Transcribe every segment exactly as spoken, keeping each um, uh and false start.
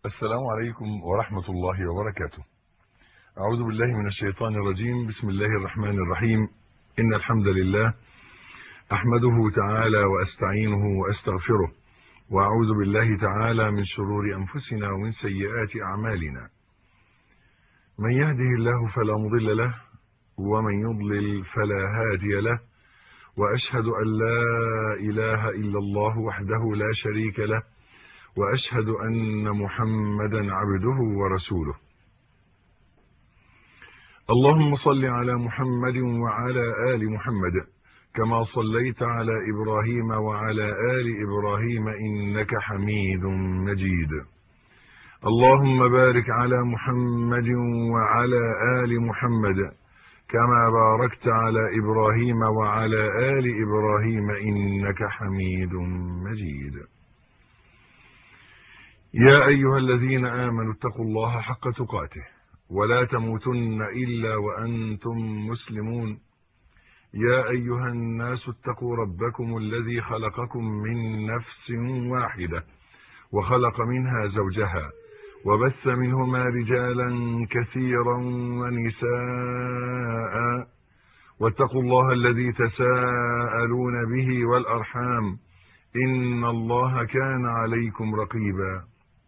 السلام عليكم ورحمة الله وبركاته. أعوذ بالله من الشيطان الرجيم. بسم الله الرحمن الرحيم. إن الحمد لله أحمده تعالى وأستعينه وأستغفره، وأعوذ بالله تعالى من شرور أنفسنا ومن سيئات أعمالنا. من يهده الله فلا مضل له، ومن يضلل فلا هادي له، وأشهد أن لا إله إلا الله وحده لا شريك له، وأشهد أن محمدا عبده ورسوله. اللهم صل على محمد وعلى آل محمد كما صليت على إبراهيم وعلى آل إبراهيم إنك حميد مجيد. اللهم بارك على محمد وعلى آل محمد كما باركت على إبراهيم وعلى آل إبراهيم إنك حميد مجيد. يا أيها الذين آمنوا اتقوا الله حق تقاته ولا تموتن إلا وأنتم مسلمون. يا أيها الناس اتقوا ربكم الذي خلقكم من نفس واحدة وخلق منها زوجها وبث منهما رجالا كثيرا ونساء، واتقوا الله الذي تساءلون به والأرحام إن الله كان عليكم رقيبا.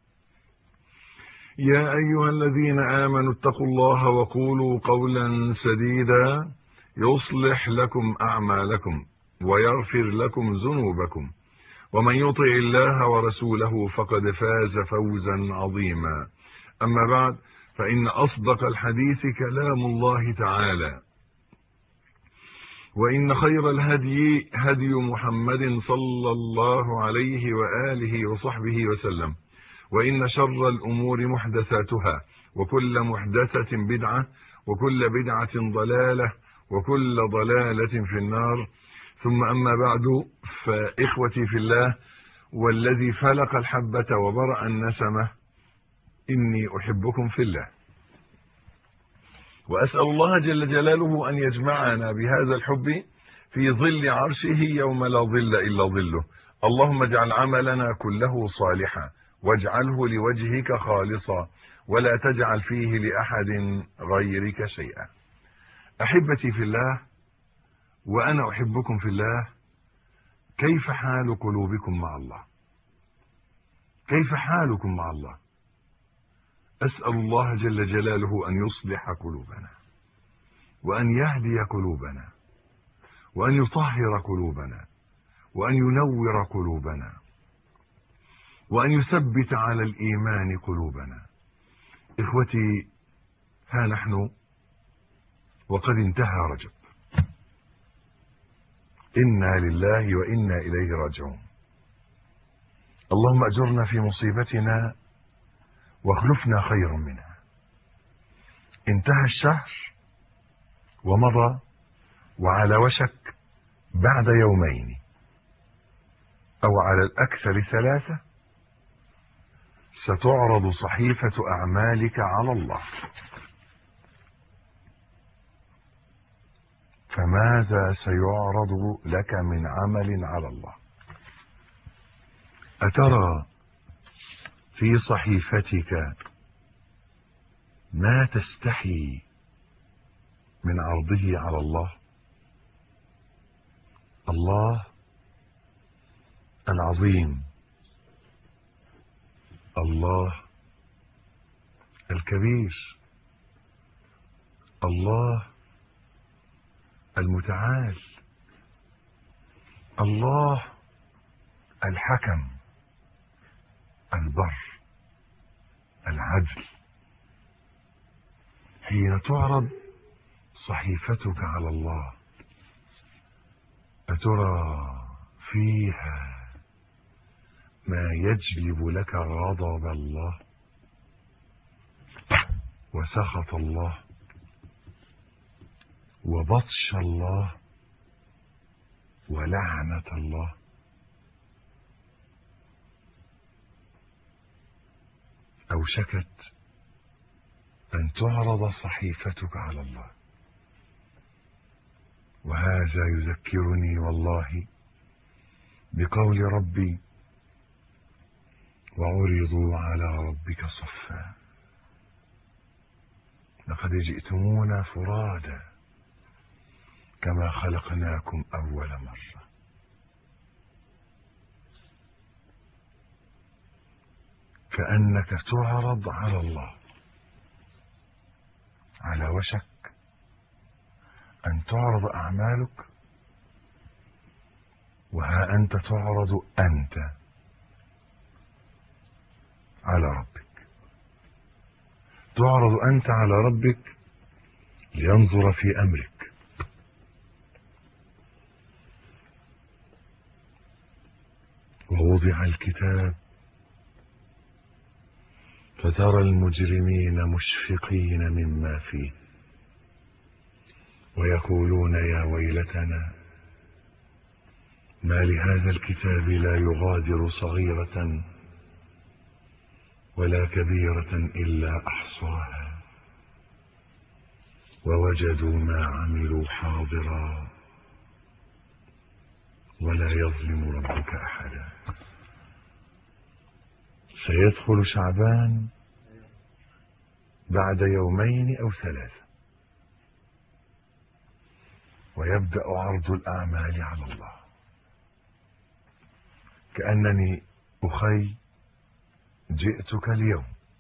يا أيها الذين آمنوا اتقوا الله وقولوا قولا سديدا يصلح لكم أعمالكم ويغفر لكم ذنوبكم، ومن يطع الله ورسوله فقد فاز فوزا عظيما. أما بعد، فإن أصدق الحديث كلام الله تعالى، وإن خير الهدي هدي محمد صلى الله عليه وآله وصحبه وسلم، وإن شر الأمور محدثاتها، وكل محدثة بدعة، وكل بدعة ضلالة، وكل ضلالة في النار. ثم أما بعد، فإخوتي في الله والذي فلق الحبة وبرأ النسمة، إني أحبكم في الله، وأسأل الله جل جلاله أن يجمعنا بهذا الحب في ظل عرشه يوم لا ظل إلا ظله. اللهم اجعل عملنا كله صالحا، واجعله لوجهك خالصا، ولا تجعل فيه لأحد غيرك شيئا. أحبتي في الله، وأنا أحبكم في الله، كيف حال قلوبكم مع الله؟ كيف حالكم مع الله؟ أسأل الله جل جلاله أن يصلح قلوبنا، وأن يهدي قلوبنا، وأن يطهر قلوبنا، وأن ينور قلوبنا، وأن يثبت على الإيمان قلوبنا. إخوتي، ها نحن وقد انتهى رجب. إنا لله وإنا إليه راجعون. اللهم أجرنا في مصيبتنا واخلفنا خيرا منها. انتهى الشهر ومضى، وعلى وشك بعد يومين أو على الأكثر ثلاثة ستعرض صحيفة أعمالك على الله. فماذا سيعرض لك من عمل على الله؟ أترى في صحيفتك ما تستحي من عرضه على الله؟ الله العظيم، الله الكبير، الله المتعال، الله الحكم البر العدل. حين تعرض صحيفتك على الله، أترى فيها ما يجلب لك غضب الله وسخط الله وبطش الله ولعنة الله؟ أوشكت أن تعرض صحيفتك على الله. وهذا يذكرني والله بقول ربي: وعرضوا على ربك صفا لقد جئتمونا فرادا كما خلقناكم أول مرة. كأنك تعرض على الله على وشك أن تعرض أعمالك، وها أنت تعرض أنت على ربك. تعرض أنت على ربك لينظر في أمرك. ووضع الكتاب فترى المجرمين مشفقين مما فيه ويقولون يا ويلتنا ما لهذا الكتاب لا يغادر صغيرة ولا كبيرة إلا أحصاها ووجدوا ما عملوا حاضرا ولا يظلم ربك أحدا. سيدخل شعبان بعد يومين أو ثلاثة ويبدأ عرض الأعمال على الله. كأنني أخي جئتك اليوم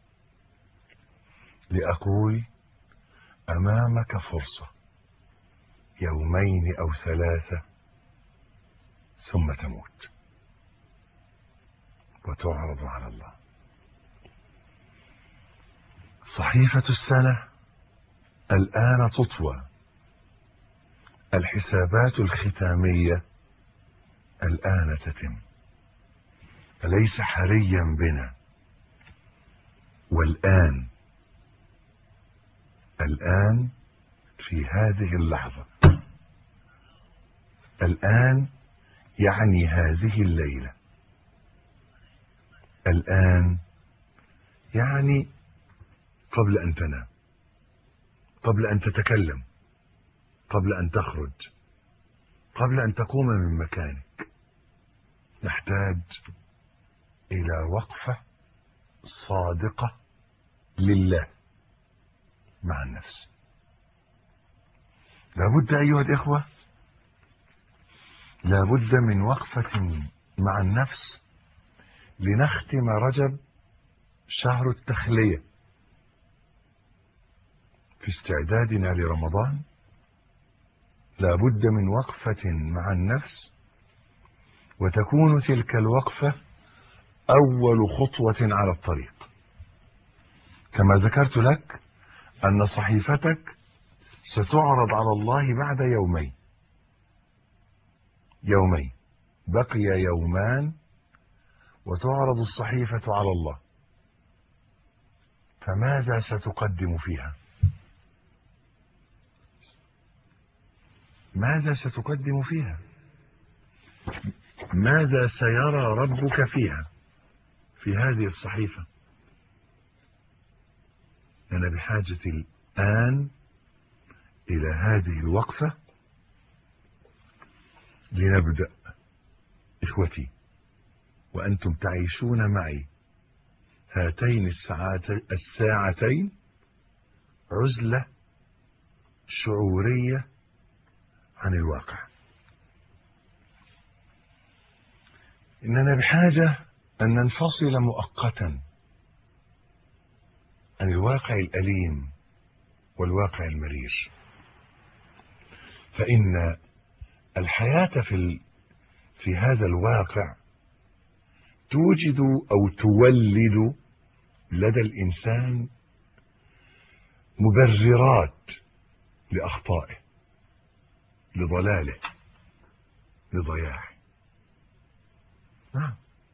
لأقول أمامك فرصة يومين أو ثلاثة ثم تموت وتعرض على الله. صحيفة السنة الآن تطوى، الحسابات الختامية الآن تتم. أليس حريا بنا والآن الآن في هذه اللحظة، الآن يعني هذه الليلة، الآن يعني قبل أن تنام، قبل أن تتكلم، قبل أن تخرج، قبل أن تقوم من مكانك، نحتاج إلى وقفة صادقة لله مع النفس. لابد أيها الإخوة، لابد من وقفة مع النفس لنختم رجب شهر التخلية في استعدادنا لرمضان. لابد من وقفة مع النفس، وتكون تلك الوقفة أول خطوة على الطريق. كما ذكرت لك أن صحيفتك ستعرض على الله بعد يومين يومين بقي يومان وتعرض الصحيفة على الله. فماذا ستقدم فيها؟ ماذا ستقدم فيها؟ ماذا سيرى ربك فيها، في هذه الصحيفة؟ أنا بحاجة الآن إلى هذه الوقفة لنبدأ. إخوتي وأنتم تعيشون معي هاتين الساعتين عزلة شعورية عن الواقع. إننا بحاجة أن ننفصل مؤقتا عن الواقع الأليم والواقع المرير، فإن الحياة في في هذا الواقع توجد أو تولد لدى الإنسان مبررات لأخطائه، لضلاله، لضياعه. نعم،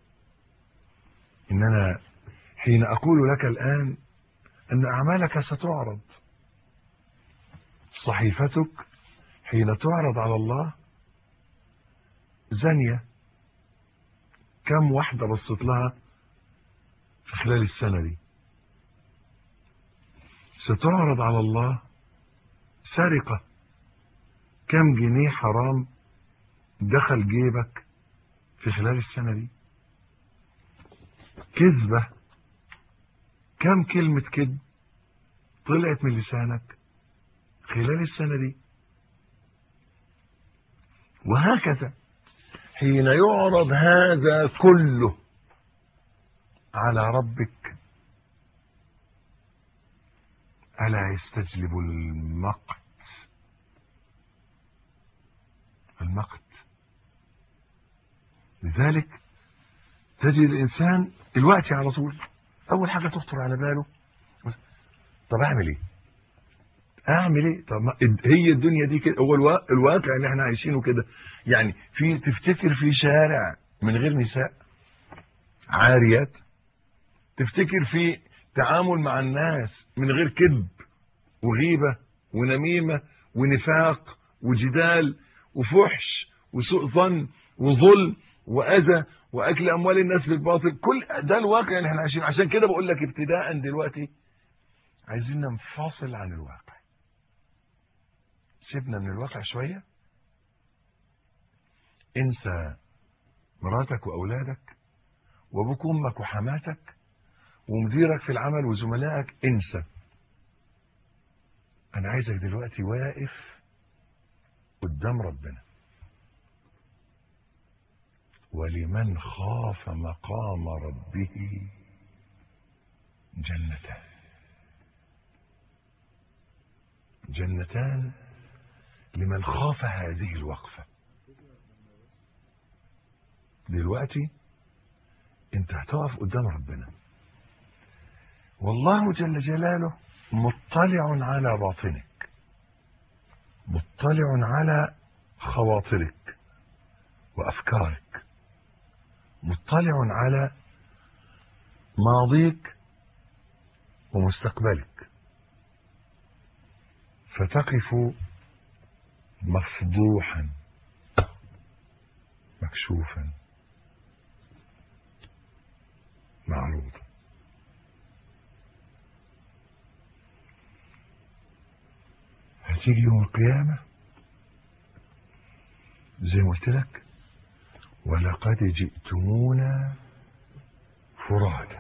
إننا حين أقول لك الآن أن أعمالك ستعرض، صحيفتك حين تعرض على الله زانية، كم واحدة بصت لها في خلال السنة دي؟ ستعرض على الله سرقة، كم جنيه حرام دخل جيبك في خلال السنة دي؟ كذبة، كم كلمة كذب طلعت من لسانك خلال السنة دي؟ وهكذا حين يعرض هذا كله على ربك ألا يستجلب المقت المقت لذلك تجد الإنسان الوقت على طول أول حاجة تخطر على باله، طب أعمل إيه؟ أعمل إيه؟ طب هي الدنيا دي كده، هو الواقع اللي احنا عايشينه كده. يعني في تفتكر في شارع من غير نساء عاريات؟ تفتكر في تعامل مع الناس من غير كذب وغيبة ونميمة ونفاق وجدال وفحش وسوء ظن وظلم وأذى وأكل أموال الناس بالباطل؟ كل ده الواقع اللي احنا عايشينه. عشان كده بقول لك ابتداء دلوقتي عايزين ننفصل عن الواقع، سيبنا من الواقع شوية، انسى مراتك وأولادك وابوك وامك وحماتك ومديرك في العمل وزملائك، انسى. انا عايزك دلوقتي واقف قدام ربنا. ولمن خاف مقام ربه جنتان جنتان لمن خاف هذه الوقفة. دلوقتي انت هتقف قدام ربنا، والله جل جلاله مطلع على باطنك، مطلع على خواطرك وأفكارك، مطلع على ماضيك ومستقبلك، فتقف مفضوحا مكشوفا معروضا. هتيجي يوم القيامة زي ما قلت لك، ولقد جئتمونا فرادا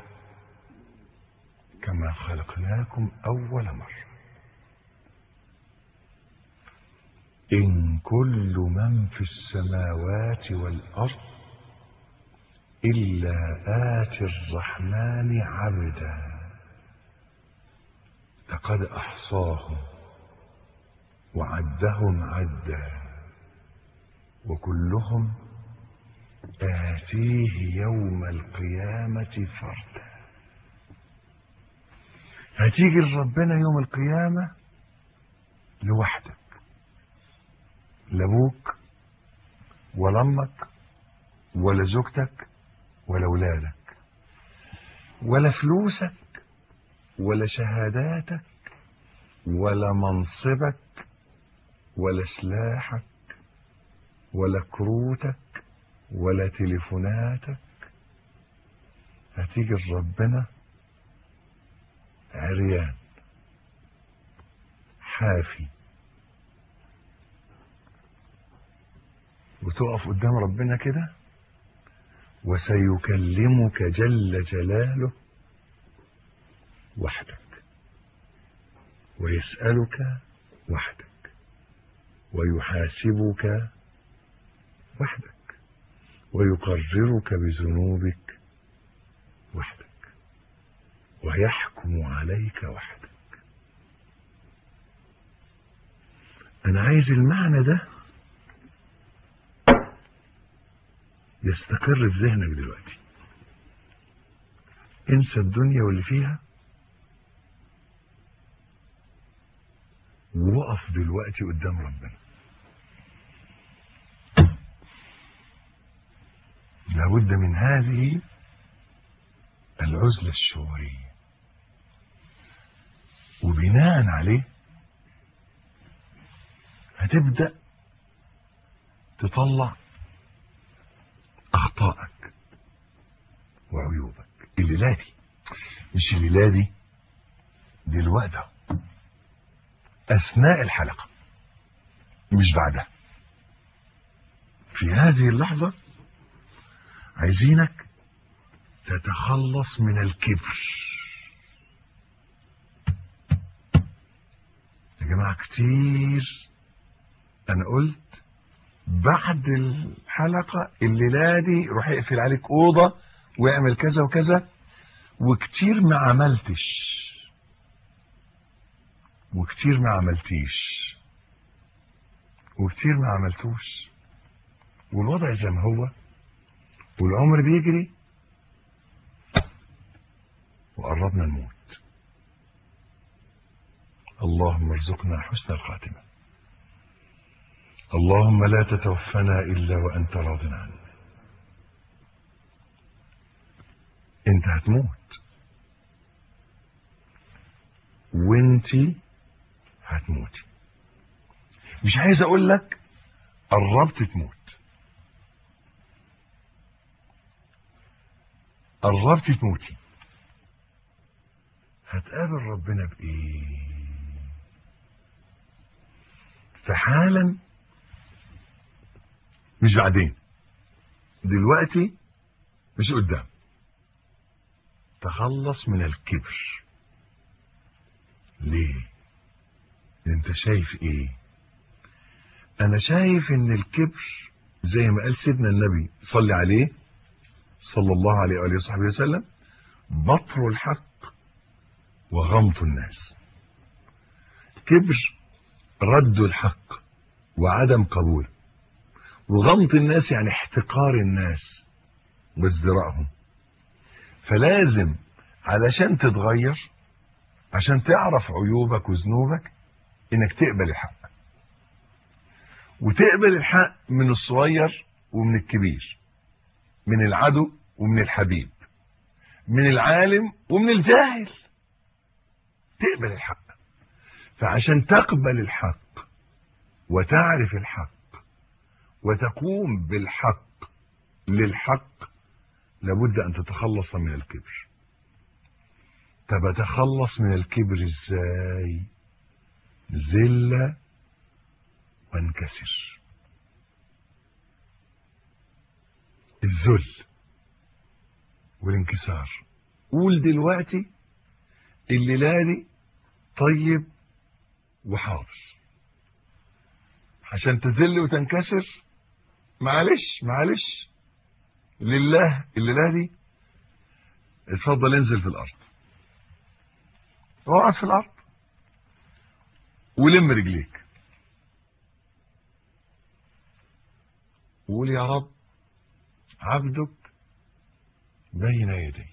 كما خلقناكم أول مرة. إن كل من في السماوات والأرض إلا آتي الرحمن عبدا لقد أحصاهم وعدهم عدا وكلهم آتيه يوم القيامة فردا. هتيجي لربنا يوم القيامة لوحدك، لا ابوك ولا امك ولا زوجتك ولا اولادك ولا فلوسك ولا شهاداتك ولا منصبك ولا سلاحك ولا كروتك ولا تليفوناتك. هتيجي لربنا عريان حافي، وتقف قدام ربنا كده، وسيكلمك جل جلاله وحدك، ويسألك وحدك، ويحاسبك وحدك، ويقررك بذنوبك وحدك، ويحكم عليك وحدك. أنا عايز المعنى ده يستقر في ذهنك دلوقتي. انسى الدنيا واللي فيها، ووقف دلوقتي قدام ربنا. لابد من هذه العزلة الشعورية، وبناء عليه هتبدأ تطلع أخطائك وعيوبك. الليلة دي مش الليلة دي، دلوقتي أثناء الحلقة مش بعدها، في هذه اللحظة عايزينك تتخلص من الكبر. يا جماعة كتير انا قلت بعد الحلقة الليلة دي روح اقفل عليك اوضة واعمل كذا وكذا، وكتير ما عملتش وكتير ما عملتيش وكتير ما عملتوش، والوضع زي ما هو والعمر بيجري وقربنا نموت. اللهم ارزقنا حسن الخاتمة. اللهم لا تتوفنا إلا وأنت راض عنا. انت هتموت وانتي هتموتي. مش عايز اقول لك قربت تموت، قربت تموتي. هتقابل ربنا بايه؟ فحالا، مش بعدين، دلوقتي مش قدام. تخلص من الكبر. ليه؟ انت شايف ايه؟ انا شايف ان الكبر زي ما قال سيدنا النبي صلى عليه صلى الله عليه وآله وصحبه وسلم: بطر الحق وغمط الناس. كبر رد الحق وعدم قبوله، وغمط الناس يعني احتقار الناس وازدراءهم. فلازم علشان تتغير، عشان تعرف عيوبك وذنوبك، انك تقبل الحق، وتقبل الحق من الصغير ومن الكبير، من العدو ومن الحبيب، من العالم ومن الجاهل. تقبل الحق. فعشان تقبل الحق وتعرف الحق وتقوم بالحق للحق، لابد ان تتخلص من الكبر. طب اتخلص من الكبر ازاي؟ ذل وانكسر. الذل والانكسار. قول دلوقتي الليلة دي طيب وحاضر. عشان تذل وتنكسر، معلش معلش لله الليلة دي، اتفضل انزل في الارض، اقعد في الارض ولم رجليك وقول: يا رب عبدك بين يديك،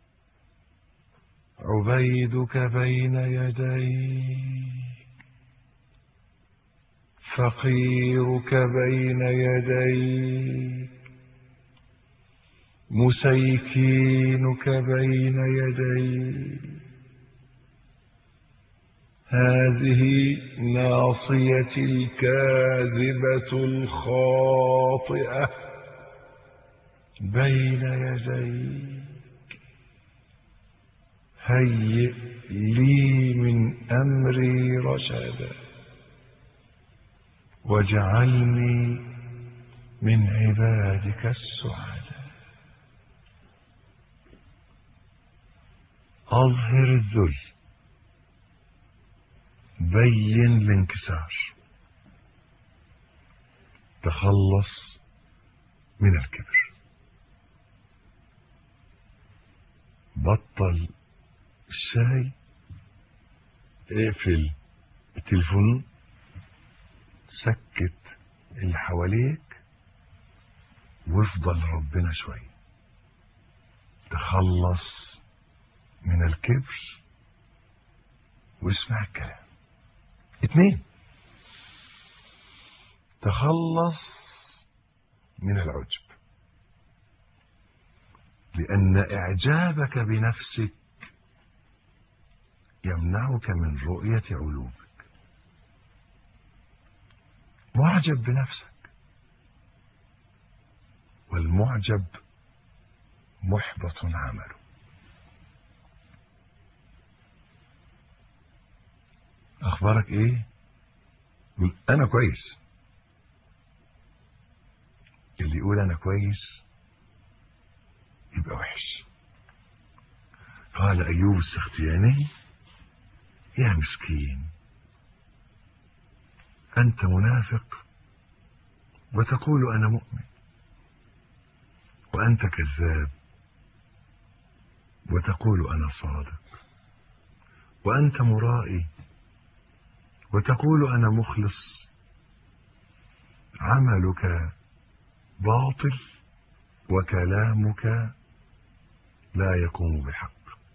عبيدك بين يديك، فقيرك بين يديك، مسيكينك بين يديك. هذه ناصيتي الكاذبة الخاطئة بين يديك، هيئ لي من أمري رشدا، واجعلني من عبادك السعداء. أظهر الذل، بين الانكسار، تخلص من الكبر. بطل الشاي، اقفل التليفون، سكت اللي حواليك، وافضل ربنا شوية. تخلص من الكبر واسمع الكلام. اتنين، تخلص من العجب، لأن إعجابك بنفسك يمنعك من رؤية علومك. معجب بنفسك، والمعجب محبط عمله. أخبارك إيه؟ يقول أنا كويس. اللي يقول أنا كويس يبقى وحش. قال أيوب السختياني: يا مسكين، أنت منافق وتقول أنا مؤمن، وأنت كذاب وتقول أنا صادق، وأنت مرائي وتقول أنا مخلص، عملك باطل وكلامك لا يقوم بالحق.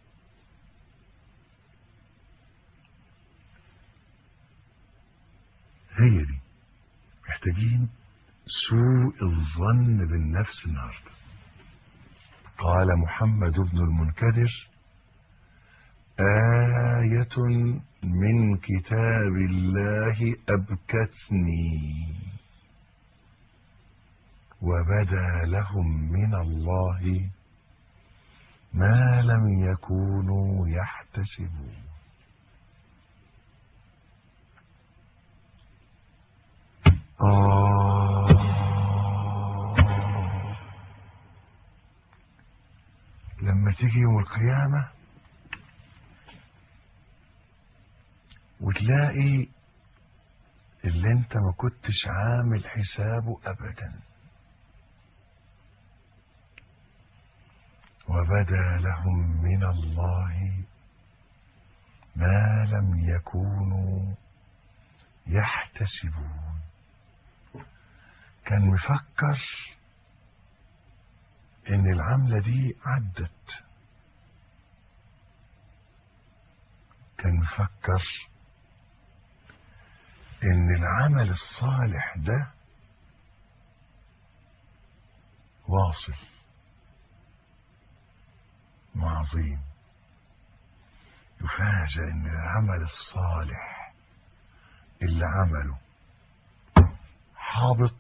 هي دي محتاجين سوء الظن بالنفس النهارده. قال محمد بن المنكدر: آية من كتاب الله أبكتني وبدا لهم من الله ما لم يكونوا يحتسبون. آه لما تيجي يوم القيامة وتلاقي اللي انت ما كنتش عامل حسابه ابدا، وبدا لهم من الله ما لم يكونوا يحتسبون. كان مفكر ان العملة دي عدت، كان مفكر ان العمل الصالح ده واصل وعظيم، يفاجأ ان العمل الصالح اللي عمله حابط،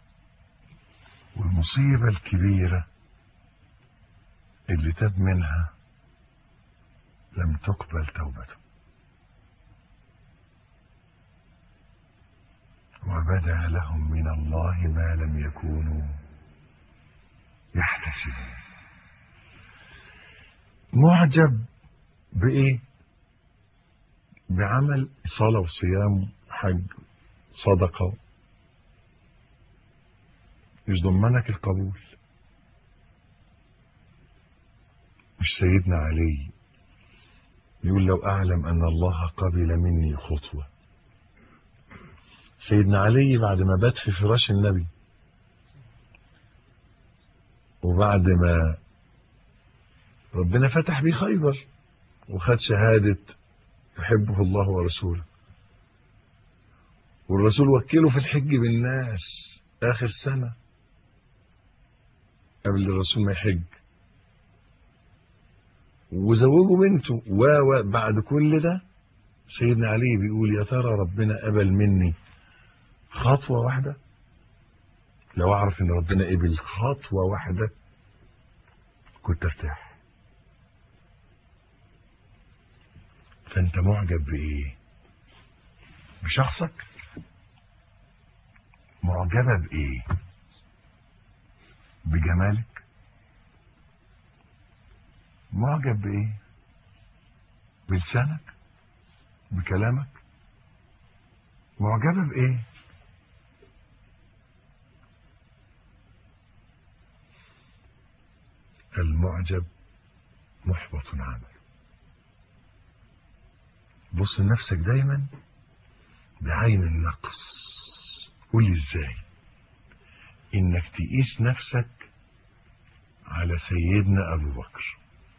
والمصيبة الكبيرة اللي تاب منها لم تقبل توبته. وبدا لهم من الله ما لم يكونوا يحتسبون. معجب بإيه؟ بعمل صلاة وصيام حج صدقة، مش ضمنك القبول. مش سيدنا علي يقول: لو أعلم أن الله قبل مني خطوة. سيدنا علي بعد ما بات في فراش النبي، وبعد ما ربنا فتح بيه خيبر وخد شهادة يحبه الله ورسوله، والرسول وكله في الحج بالناس آخر سنة قبل الرسول ما يحج، وزوجوا بنته، وبعد كل ده سيدنا علي بيقول: يا ترى ربنا قبل مني خطوة واحدة؟ لو أعرف إن ربنا قبل خطوة واحدة كنت ارتاح. فأنت معجب بإيه؟ بشخصك؟ معجبة بإيه؟ بجمالك؟ معجب بإيه؟ بلسانك؟ بكلامك؟ معجبة بإيه؟ المعجب محبط عمل. بص لنفسك دايما بعين النقص. قول لي ازاي انك تقيس نفسك على سيدنا ابو بكر.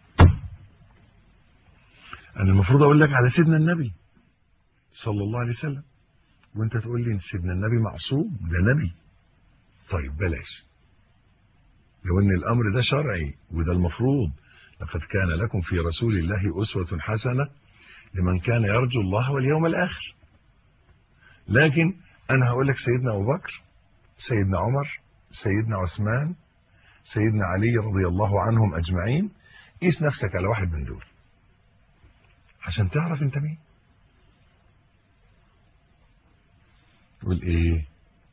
انا المفروض اقول لك على سيدنا النبي صلى الله عليه وسلم، وانت تقول لي ان سيدنا النبي معصوم، ده نبي. طيب بلاش، لو ان الامر ده شرعي وده المفروض. لقد كان لكم في رسول الله اسوة حسنة لمن كان يرجو الله واليوم الاخر. لكن انا هقول لك سيدنا ابو بكر، سيدنا عمر، سيدنا عثمان، سيدنا علي رضي الله عنهم اجمعين. قيس نفسك على واحد من دول عشان تعرف انت مين. تقول ايه؟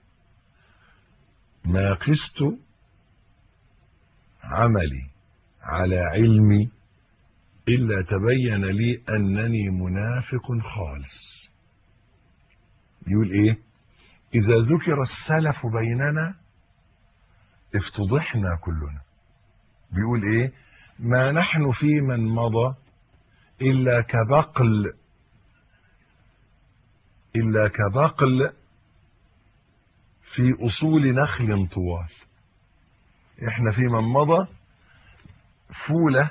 ما قست عملي على علمي إلا تبين لي أنني منافق خالص. يقول إيه؟ إذا ذكر السلف بيننا افتضحنا كلنا. بيقول إيه؟ ما نحن في من مضى إلا كبقل إلا كبقل في أصول نخل طوال. إحنا في من مضى فولة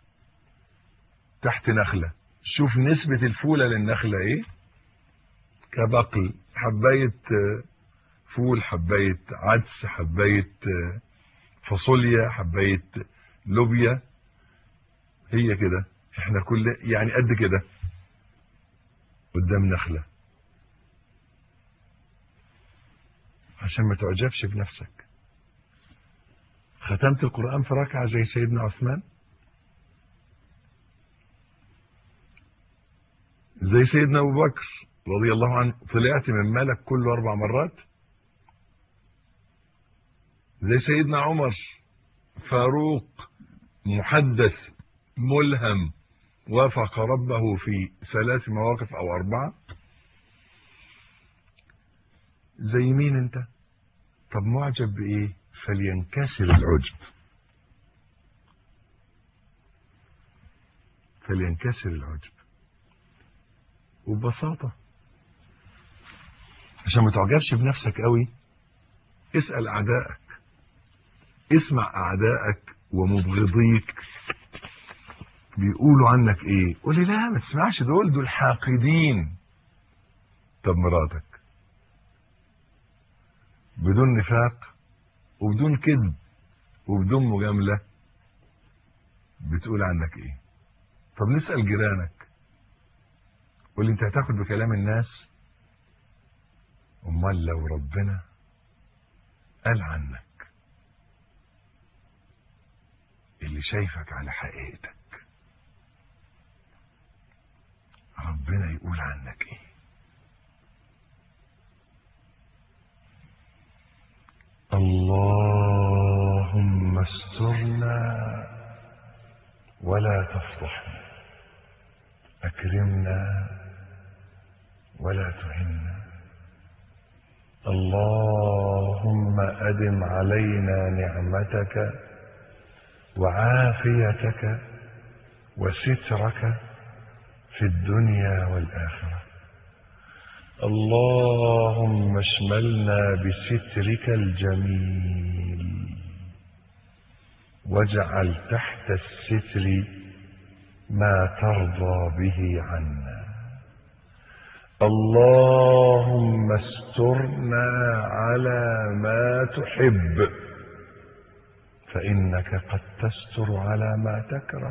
تحت نخلة. شوف نسبة الفولة للنخلة إيه؟ كبقل، حباية فول، حباية عدس، حباية فاصوليا، حباية لوبيا، هي كده. احنا كل يعني قد كده قدام نخلة. عشان ما تعجبش بنفسك. ختمت القرآن في ركعة زي سيدنا عثمان، زي سيدنا أبو بكر رضي الله عنه طلعت من ملك كل أربع مرات، زي سيدنا عمر فاروق محدث ملهم وافق ربه في ثلاث مواقف أو أربعة. زي مين أنت؟ طب معجب بإيه؟ فلينكسر العجب، فلينكسر العجب. وببساطة عشان ما تعجبش بنفسك قوي اسأل أعدائك، اسمع أعدائك ومبغضيك بيقولوا عنك ايه. قولي لا ما تسمعش دول، دول حاقدين. طب مراتك بدون نفاق وبدون كذب وبدون مجاملة بتقول عنك ايه؟ طب نسأل جيرانك، قولي انت هتاخد بكلام الناس؟ امال لو ربنا قال عنك اللي شايفك على حقيقتك، ربنا يقول عنك ايه؟ اللهم استرنا ولا تفضحنا، اكرمنا ولا تهنا، اللهم أدم علينا نعمتك وعافيتك وسترك في الدنيا والآخرة، اللهم اشملنا بسترك الجميل واجعل تحت الستر ما ترضى به عنا، اللهم استرنا على ما تحب فإنك قد تستر على ما تكره،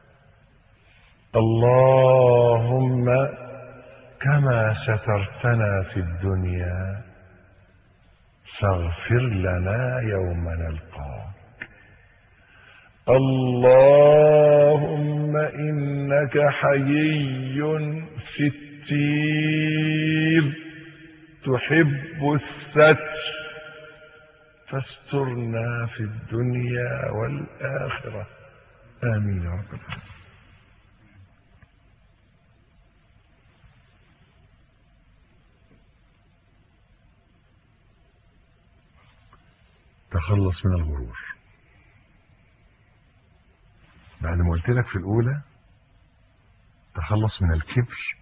اللهم كما سترتنا في الدنيا فاغفر لنا يوم نلقاك، اللهم إنك حيي ستير تحب الستر فاسترنا في الدنيا والآخرة، آمين يا رب العالمين. تخلص من الغرور. بعد ما قلت لك في الأولى تخلص من الكبر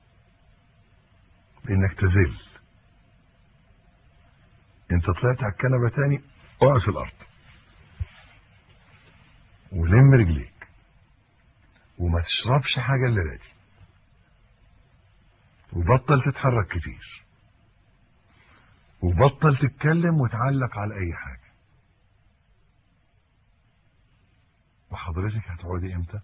بإنك تذل، انت طلعت على الكنبة تاني اقعد في الأرض ولم رجليك وما تشربش حاجة إلا دي وبطل تتحرك كتير وبطل تتكلم وتعلق على أي حاجة. وحضرتك هتقعدي امتى؟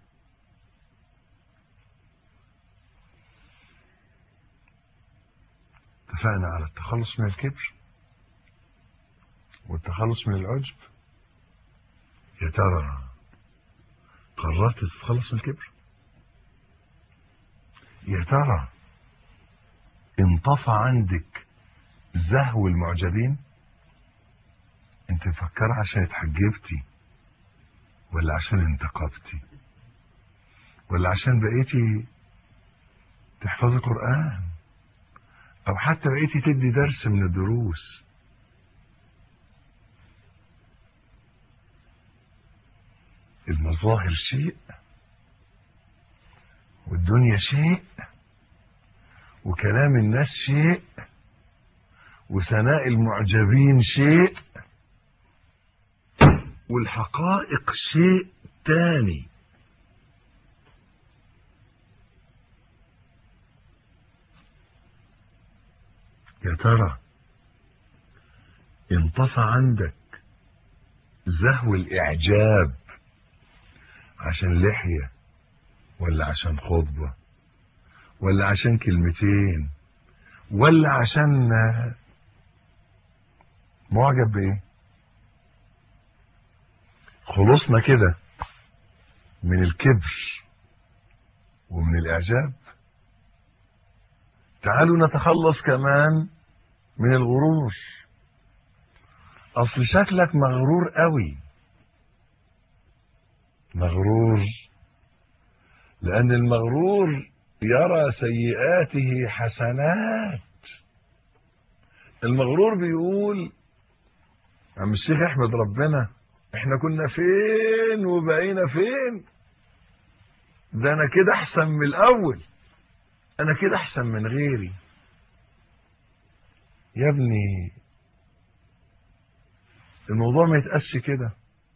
اتفقنا على التخلص من الكبر والتخلص من العجب. يا ترى قررت تتخلص من الكبر؟ يا ترى انطفى عندك زهو المعجبين؟ انت مفكرة عشان اتحجبتي ولا عشان انتقبتي ولا عشان بقيتي تحفظي قرآن، او حتى بقيتي تدي درس من الدروس؟ المظاهر شيء، والدنيا شيء، وكلام الناس شيء، وثناء المعجبين شيء، والحقائق شيء تاني. يا ترى انطفى عندك زهو الإعجاب عشان لحية، ولا عشان خطبة، ولا عشان كلمتين، ولا عشان معجب بإيه؟ خلصنا كده من الكبر ومن الإعجاب. تعالوا نتخلص كمان من الغرور. أصل شكلك مغرور قوي، مغرور لأن المغرور يرى سيئاته حسنات. المغرور بيقول عم الشيخ احمد ربنا، احنا كنا فين وبقينا فين؟ ده انا كده احسن من الاول، انا كده احسن من غيري. يا ابني الموضوع ما يتقاسش كده،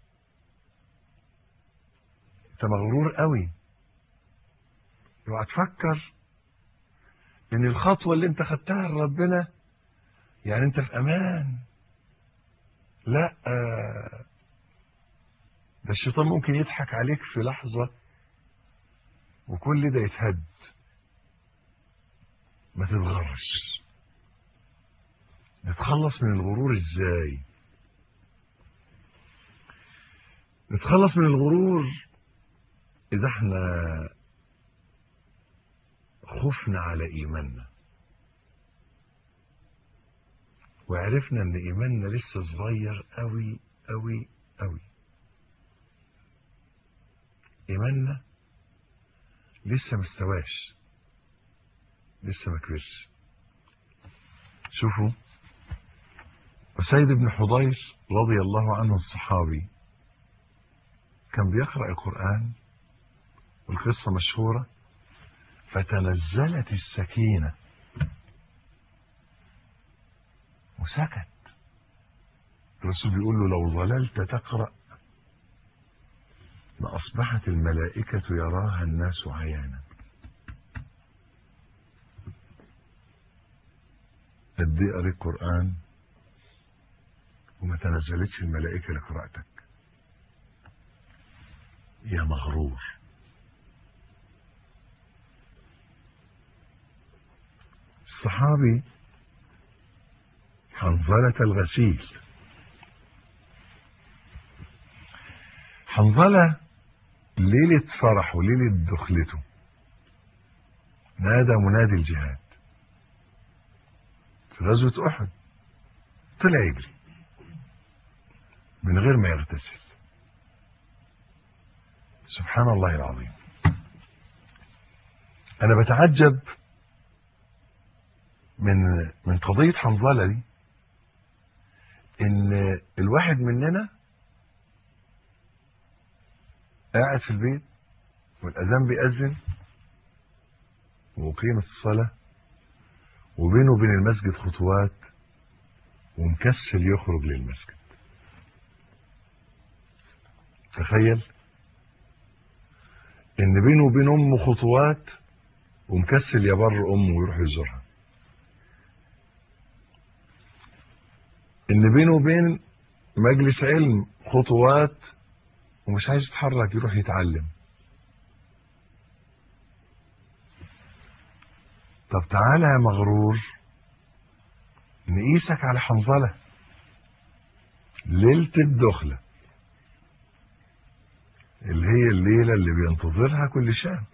انت مغرور قوي. اوعى تفكر ان الخطوه اللي انت خدتها لربنا يعني انت في امان. لا، ده الشيطان ممكن يضحك عليك في لحظه وكل ده يتهد. ما تتغرش. نتخلص من الغرور ازاي؟ نتخلص من الغرور اذا احنا خفنا على ايماننا، وعرفنا ان ايماننا لسه صغير قوي قوي قوي. ايماننا لسه مستواش، لسه ما كبرش. شوفوا أسيد بن حضير رضي الله عنه الصحابي كان بيقرأ القرآن، والقصة مشهورة. فتنزلت السكينة وسكت. الرسول بيقول له لو ظللت تقرأ لأصبحت الملائكة يراها الناس عيانا. قد ايه قريت قرآن وما تنزلتش الملائكة لقراءتك؟ يا مغرور. الصحابي حنظلة الغسيل. حنظلة ليلة فرح وليلة دخلته نادى منادي الجهاد في غزوة أحد. طلع يجري من غير ما يغتسل. سبحان الله العظيم. أنا بتعجب من من قضية حنظلة دي، إن الواحد مننا قاعد في البيت والأذان بيأذن وأقيمت الصلاة وبينه وبين المسجد خطوات ومكسل يخرج للمسجد. تخيل ان بينه وبين امه خطوات ومكسل يبر امه ويروح يزورها. ان بينه وبين مجلس علم خطوات ومش عايز يتحرك يروح يتعلم. طب تعالى يا مغرور نقيسك على حنظلة ليلة الدخلة، اللي هي الليلة اللي بينتظرها كل شاب،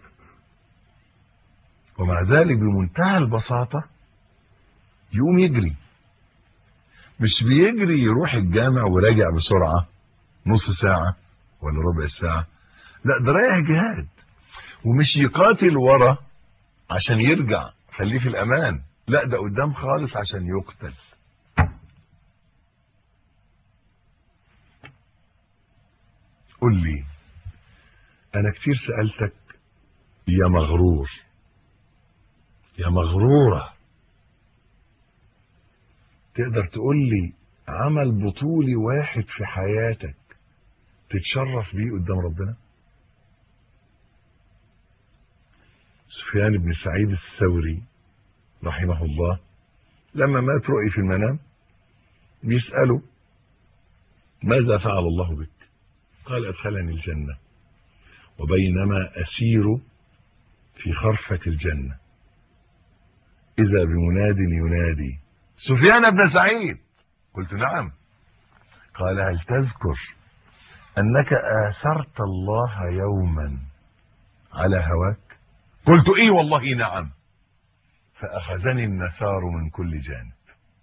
ومع ذلك بمنتهى البساطة يقوم يجري. مش بيجري يروح الجامع وراجع بسرعة نص ساعة ولا ربع ساعة، لا ده رايح جهاد. ومش يقاتل ورا عشان يرجع خليه في الامان، لا ده قدام خالص عشان يقتل. قل لي انا كتير سألتك يا مغرور يا مغرورة، تقدر تقول لي عمل بطولي واحد في حياتك تتشرف بيه قدام ربنا؟ سفيان بن سعيد الثوري رحمه الله لما مات رؤي في المنام بيسأله ماذا فعل الله بك؟ قال أدخلني الجنة وبينما أسير في خرفة الجنة إذا بمناد ينادي سفيان بن سعيد. قلت نعم. قال هل تذكر أنك آثرت الله يوما على هواك؟ قلت إيه والله نعم. فأخذني النثار من كل جانب.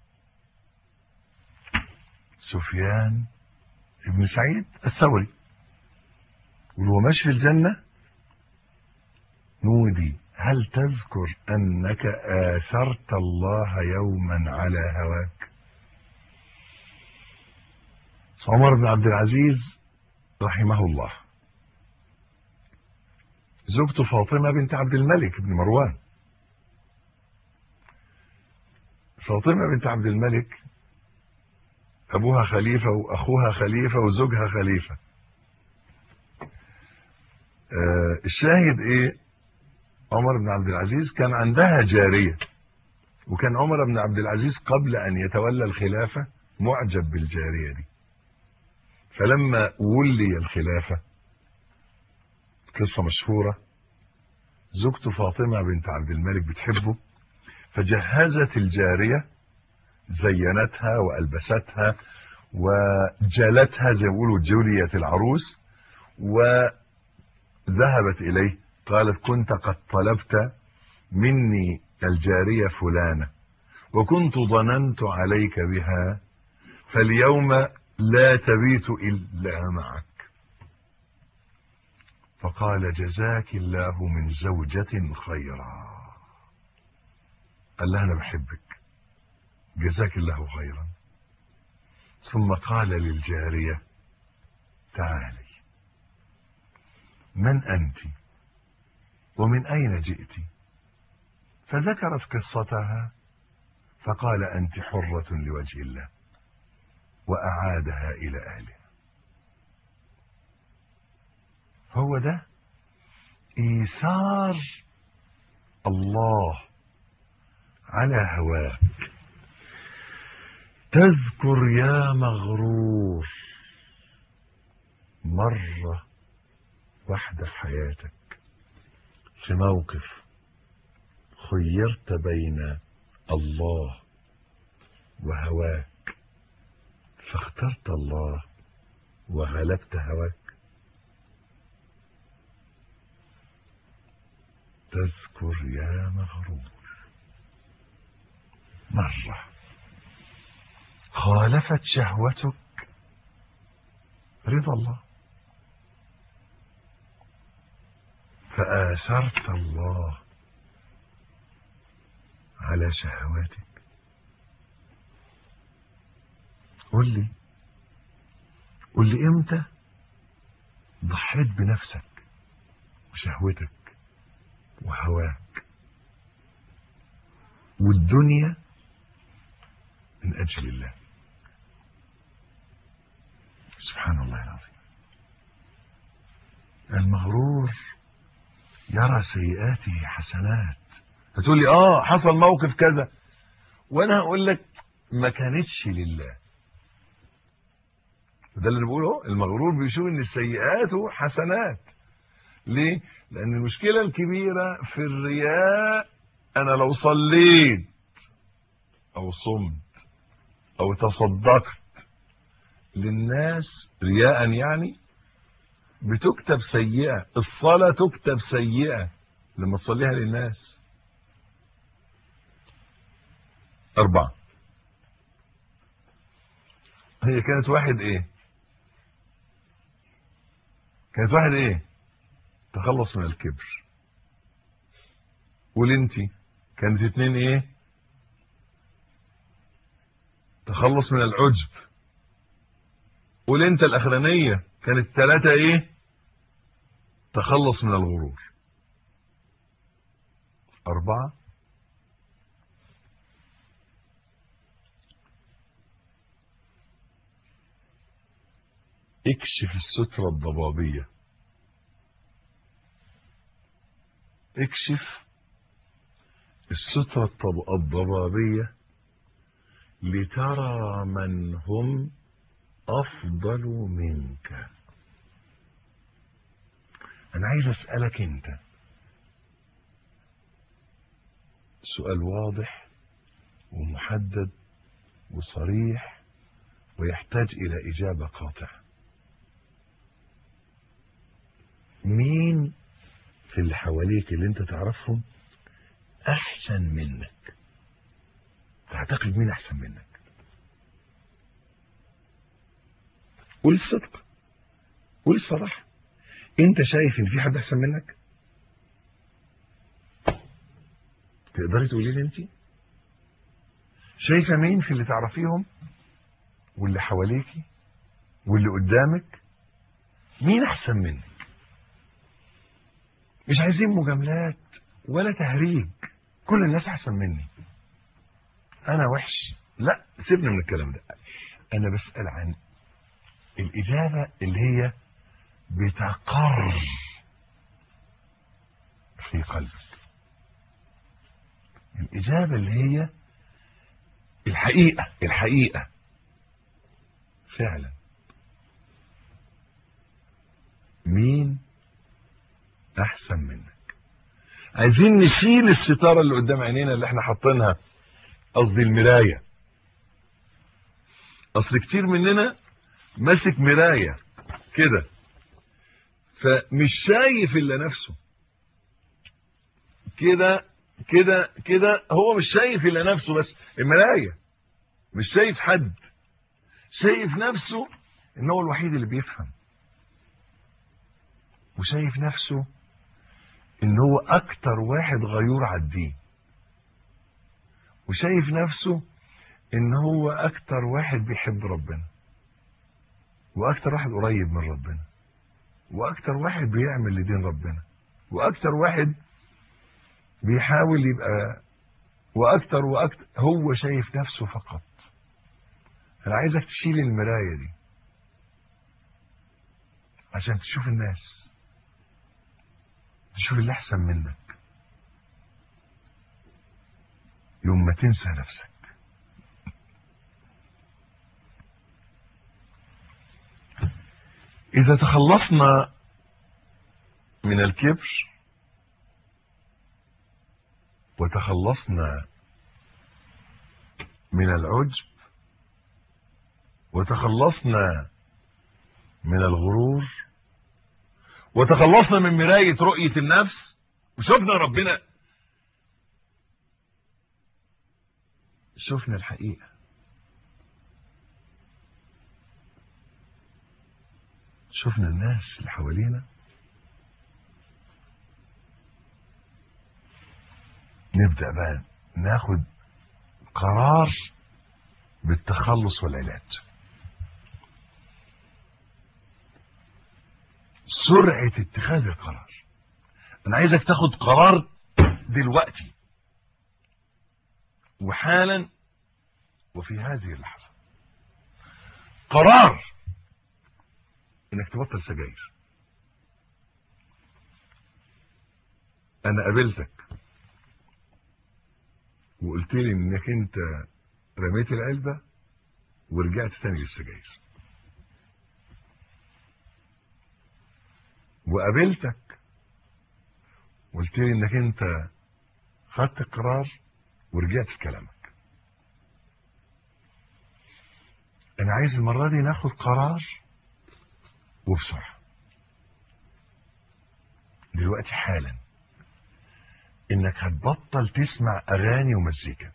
سفيان بن سعيد الثوري وهو ماشي في الجنة نودي هل تذكر أنك آثرت الله يوما على هواك؟ عمر بن عبد العزيز رحمه الله زوجته فاطمة بنت عبد الملك بن مروان. فاطمة بنت عبد الملك أبوها خليفة وأخوها خليفة وزوجها خليفة. آه الشاهد إيه؟ عمر بن عبد العزيز كان عندها جارية، وكان عمر بن عبد العزيز قبل أن يتولى الخلافة معجب بالجارية دي. فلما ولي الخلافة قصة مشهورة، زوجته فاطمة بنت عبد الملك بتحبه فجهزت الجارية، زينتها وألبستها وجالتها زي ما بيقولوا جولية العروس، وذهبت إليه قالت كنت قد طلبت مني الجارية فلانة وكنت ظننت عليك بها فاليوم لا تبيت إلا معك. فقال جزاك الله من زوجة خيرا. قال لها أنا بحبك جزاك الله خيرا. ثم قال للجارية تعالي من أنت ومن أين جئت؟ فذكرت قصتها فقال أنت حرة لوجه الله، وأعادها إلى أهلها. هو ده إيثار الله على هواك. تذكر يا مغرور مرة واحدة في حياتك في موقف خيرت بين الله وهواك فاخترت الله وغلبت هواك. تذكر يا مغرور مرة خالفت شهوتك رضا الله فآثرت الله على شهواتك. قل لي قل لي امتى ضحيت بنفسك وشهوتك وهواك والدنيا من أجل الله؟ سبحان الله العظيم. المغرور يرى سيئاته حسنات. هتقول لي اه حصل موقف كذا، وانا هقول لك ما كانتش لله. ده اللي بقوله، المغرور بيشوف ان سيئاته حسنات. ليه؟ لان المشكلة الكبيرة في الرياء. انا لو صليت او صمت او تصدقت للناس رياء يعني بتكتب سيئة. الصلاة تكتب سيئة لما تصليها للناس. أربعة. هي كانت واحد إيه؟ كانت واحد إيه؟ تخلص من الكبر. قول انت. كانت اتنين ايه؟ تخلص من العجب. قول انت الاخرانية كانت ثلاثة ايه؟ تخلص من الغرور. اربعة اكشف السترة الضبابية. اكشف السترة الضبابية لترى من هم افضل منك. انا عايز اسألك انت سؤال واضح ومحدد وصريح ويحتاج الى اجابة قاطعة. مين في اللي حواليك اللي انت تعرفهم احسن منك؟ تعتقد مين احسن منك؟ قول الصدق، قول الصراحة. انت شايف ان في حد احسن منك؟ تقدري تقولي لي انت شايفه مين في اللي تعرفيهم واللي حواليكي واللي قدامك مين احسن منك؟ مش عايزين مجاملات ولا تهريج. كل الناس احسن مني، انا وحش. لا، سيبنا من الكلام ده. انا بسأل عن الاجابة اللي هي بتقر في قلبك، الاجابة اللي هي الحقيقة. الحقيقة فعلا مين احسن منك؟ عايزين نشيل الستارة اللي قدام عينينا اللي احنا حاطينها، قصدي المراية. اصل كتير مننا ماسك مراية كده فمش شايف الا نفسه، كده كده كده هو مش شايف الا نفسه، بس المراية مش شايف حد، شايف نفسه ان هو الوحيد اللي بيفهم، وشايف نفسه ان هو اكتر واحد غيور على الدين، وشايف نفسه ان هو اكتر واحد بيحب ربنا، واكتر واحد قريب من ربنا، واكتر واحد بيعمل لدين ربنا، واكتر واحد بيحاول يبقى، واكتر واكتر. هو شايف نفسه فقط. انا عايزك تشيل المراية دي عشان تشوف الناس، تشوف اللي احسن منك، يوم ما تنسى نفسك. اذا تخلصنا من الكبر وتخلصنا من العجب وتخلصنا من الغرور وتخلصنا من مراية رؤية النفس وشفنا ربنا، شفنا الحقيقة، شفنا الناس اللي حوالينا، نبدأ بقى ناخد قرار بالتخلص والعلاج. سرعة اتخاذ القرار. انا عايزك تاخد قرار دلوقتي وحالا وفي هذه اللحظة. قرار انك تبطل سجاير. انا قابلتك وقلت لي انك انت رميت العلبة ورجعت تاني للسجاير، وقابلتك وقلت لي انك انت خدت القرار ورجعت في كلامك. انا عايز المرة دي ناخد قرار وبسرعة دلوقتي حالا، انك هتبطل تسمع اغاني ومزيكا.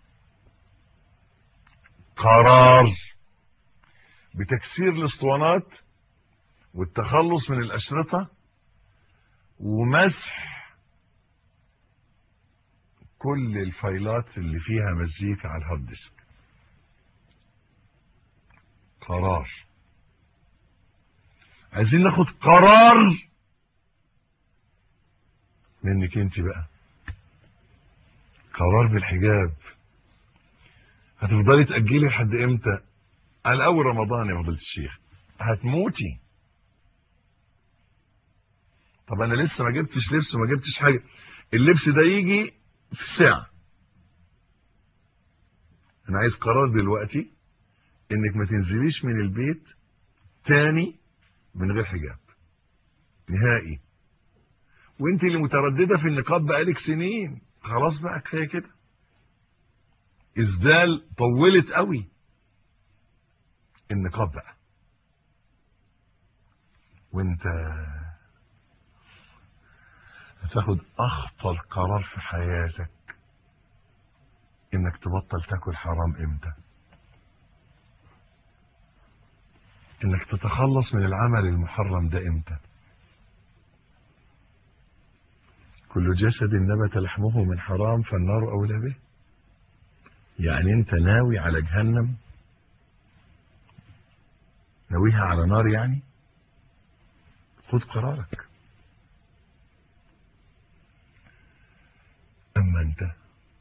قرار بتكسير الاسطوانات والتخلص من الاشرطة ومسح كل الفايلات اللي فيها مزيكا على الهارد ديسك. قرار. عايزين ناخد قرار منك انت بقى، قرار بالحجاب. هتفضلي تأجلي لحد امتى؟ على اول رمضان يا فضيلة الشيخ هتموتي. طب انا لسه ما جبتش لبس وما جبتش حاجه، اللبس ده يجي في ساعه. انا عايز قرار دلوقتي انك ما تنزليش من البيت تاني من غير حجاب نهائي. وانت اللي متردده في النقاب بقالك سنين، خلاص بقى كفايه كده. ازدال طولت قوي النقاب بقى. وانت هتاخد اخطر قرار في حياتك انك تبطل تاكل حرام امتى؟ انك تتخلص من العمل المحرم ده امتى؟ كل جسد نبت لحمه من حرام فالنار اولى به. يعني انت ناوي على جهنم، ناويها على نار يعني. خد قرارك. اما انت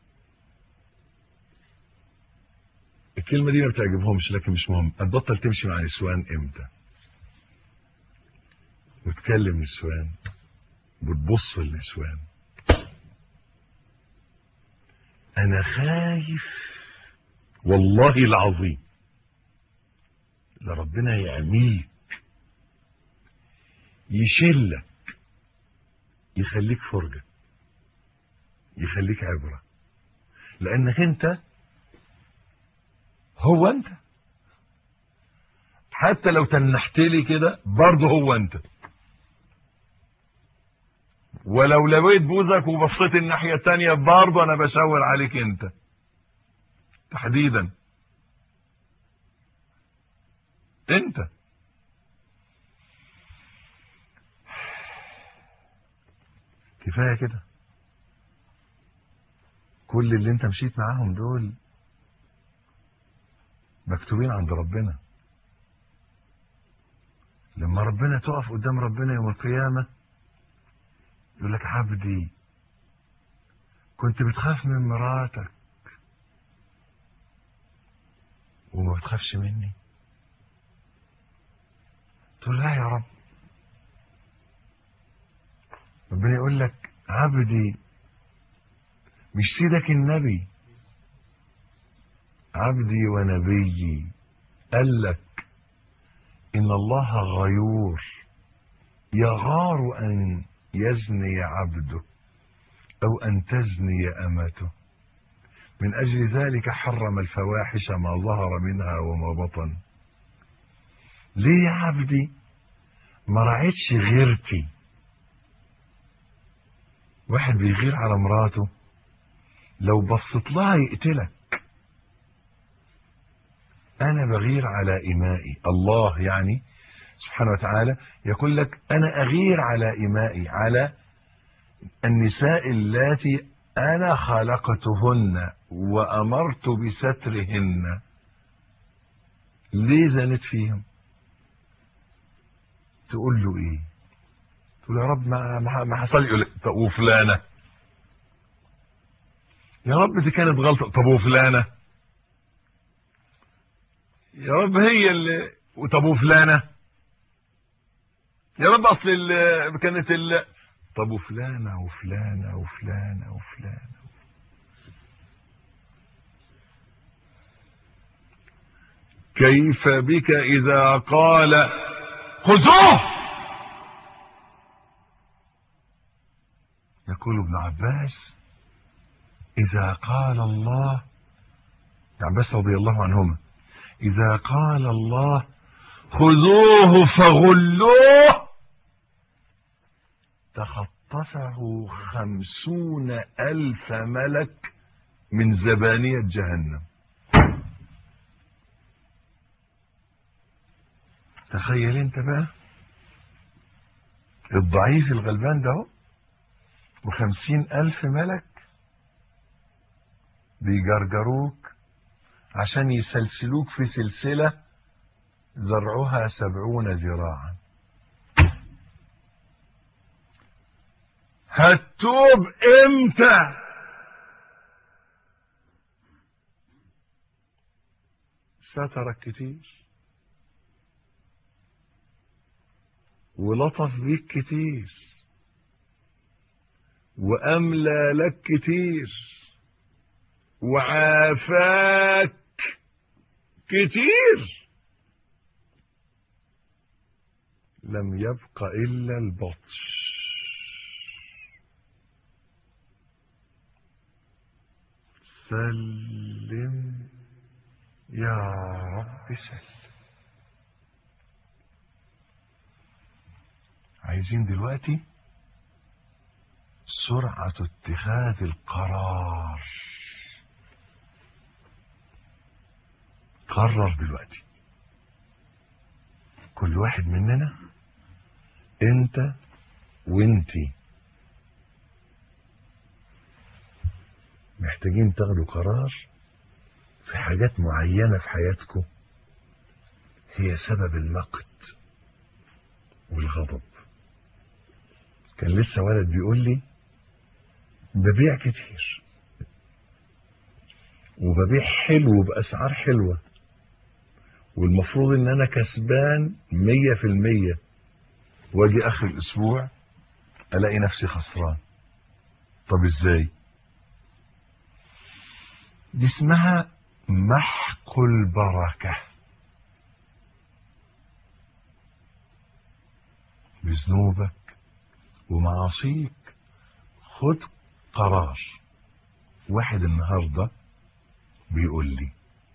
الكلمه دي ما بتعجبهمش، لكن مش مهم. هتبطل تمشي مع نسوان امتى وتكلم نسوان وتبص للنسوان؟ انا خايف والله العظيم لربنا يعميك، يشلك، يخليك فرجة، يخليك عبرة. لانك انت هو انت، حتى لو تنحت لي كده برضه هو انت. ولو لويت بوزك وبصيت الناحية التانية برضه انا بشاور عليك انت تحديدا. انت كفاية كده. كل اللي انت مشيت معاهم دول مكتوبين عند ربنا. لما ربنا تقف قدام ربنا يوم القيامة يقول لك عبدي كنت بتخاف من مراتك وما بتخافش مني. تقول لا يا رب. ربنا يقول لك عبدي مش سيدك النبي، عبدي ونبيي قال لك إن الله غيور يغار أن يزني عبده أو أن تزني أمته، من أجل ذلك حرم الفواحش ما ظهر منها وما بطن. ليه يا عبدي ما رعيتش غيرتي؟ واحد بيغير على مراته لو بصت لها يقتلك. أنا بغير على إمائي. الله يعني سبحانه وتعالى يقول لك أنا أغير على إمائي، على النساء اللاتي أنا خلقتهن وأمرت بسترهن. ليه زنت فيهم؟ تقول له إيه؟ تقول يا رب ما ما حصل. يقول لك طب وفلانة؟ يا رب دي كانت غلطة. طب وفلانة؟ يا رب هي اللي. طب وفلانة؟ يا رب اصل اللي كانت اللي. طب وفلانة وفلانة وفلانة وفلانة. كيف بك إذا قال خذوه؟ يقول ابن عباس إذا قال الله، ابن عباس رضي الله عنهما، إذا قال الله خذوه فغلوه تخطفه خمسون ألف ملك من زبانية جهنم. تخيل انت بقى الضعيف الغلبان ده وخمسين ألف ملك بيجرجروك عشان يسلسلوك في سلسلة زرعها سبعون ذراعا. هتوب امتى؟ سترك كتير ولطف بيك كتير وأملى لك كتير وعافاك كتير، لم يبق إلا البطش. سلم يا رب سلم. عايزين دلوقتي سرعة اتخاذ القرار. قرر دلوقتي كل واحد مننا، انت وانتي، محتاجين تاخدوا قرار في حاجات معينة في حياتكم هي سبب المقت والغضب. كان لسه ولد بيقول لي ببيع كتير وببيع حلو بأسعار حلوة والمفروض ان انا كسبان مية في المية، واجي اخر الاسبوع الاقي نفسي خسران. طب ازاي؟ دي اسمها محق البركة. بذنوبك ومعاصيك خد قرار. واحد النهاردة بيقول لي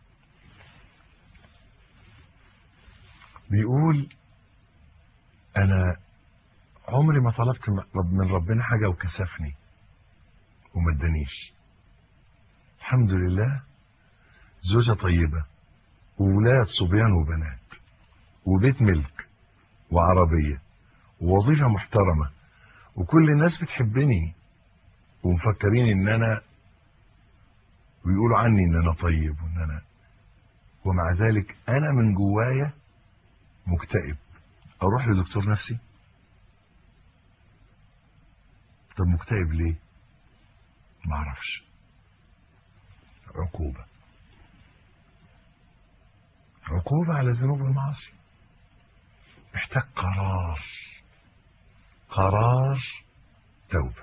بيقول انا عمري ما طلبت من ربنا حاجة وكسفني وما ادانيش. الحمد لله زوجة طيبة وولاد صبيان وبنات وبيت ملك وعربية ووظيفة محترمة وكل الناس بتحبني ومفكرين ان انا، ويقولوا عني ان انا طيب وان انا، ومع ذلك انا من جوايا مكتئب. اروح لدكتور نفسي؟ طب مكتئب ليه؟ ما اعرفش. عقوبة عقوبة على الذنوب والمعاصي. محتاج قرار، قرار توبة.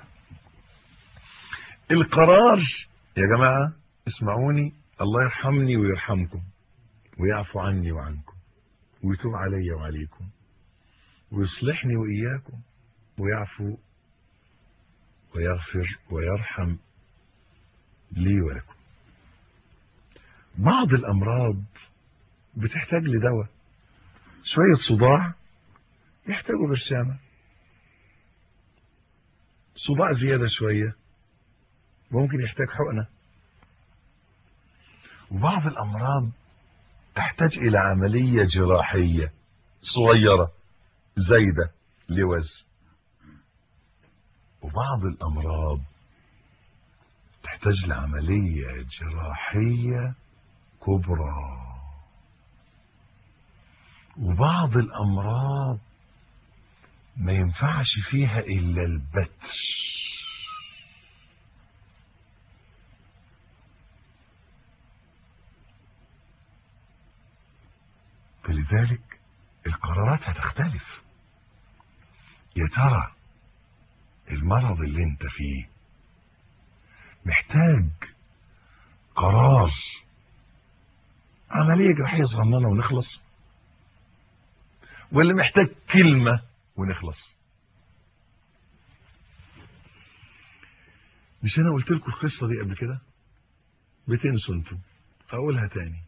القرار يا جماعة اسمعوني، الله يرحمني ويرحمكم ويعفو عني وعنكم ويتوب علي وعليكم ويصلحني وإياكم ويعفو ويغفر ويرحم لي ولكم. بعض الأمراض بتحتاج لدواء. شوية صداع يحتاجوا برشامة، صداع زيادة شوية ممكن يحتاج حقنة. وبعض الأمراض تحتاج إلى عملية جراحية صغيرة زايدة لوز. وبعض الأمراض تحتاج لعملية جراحية كبرى. وبعض الأمراض ما ينفعش فيها إلا البتر. فلذلك القرارات هتختلف. يا ترى المرض اللي انت فيه محتاج قرار عملية جراحية صغننة ونخلص، ولا محتاج كلمة ونخلص؟ مش انا قلت لكم القصة دي قبل كده؟ بتنسوا انتوا، اقولها تاني.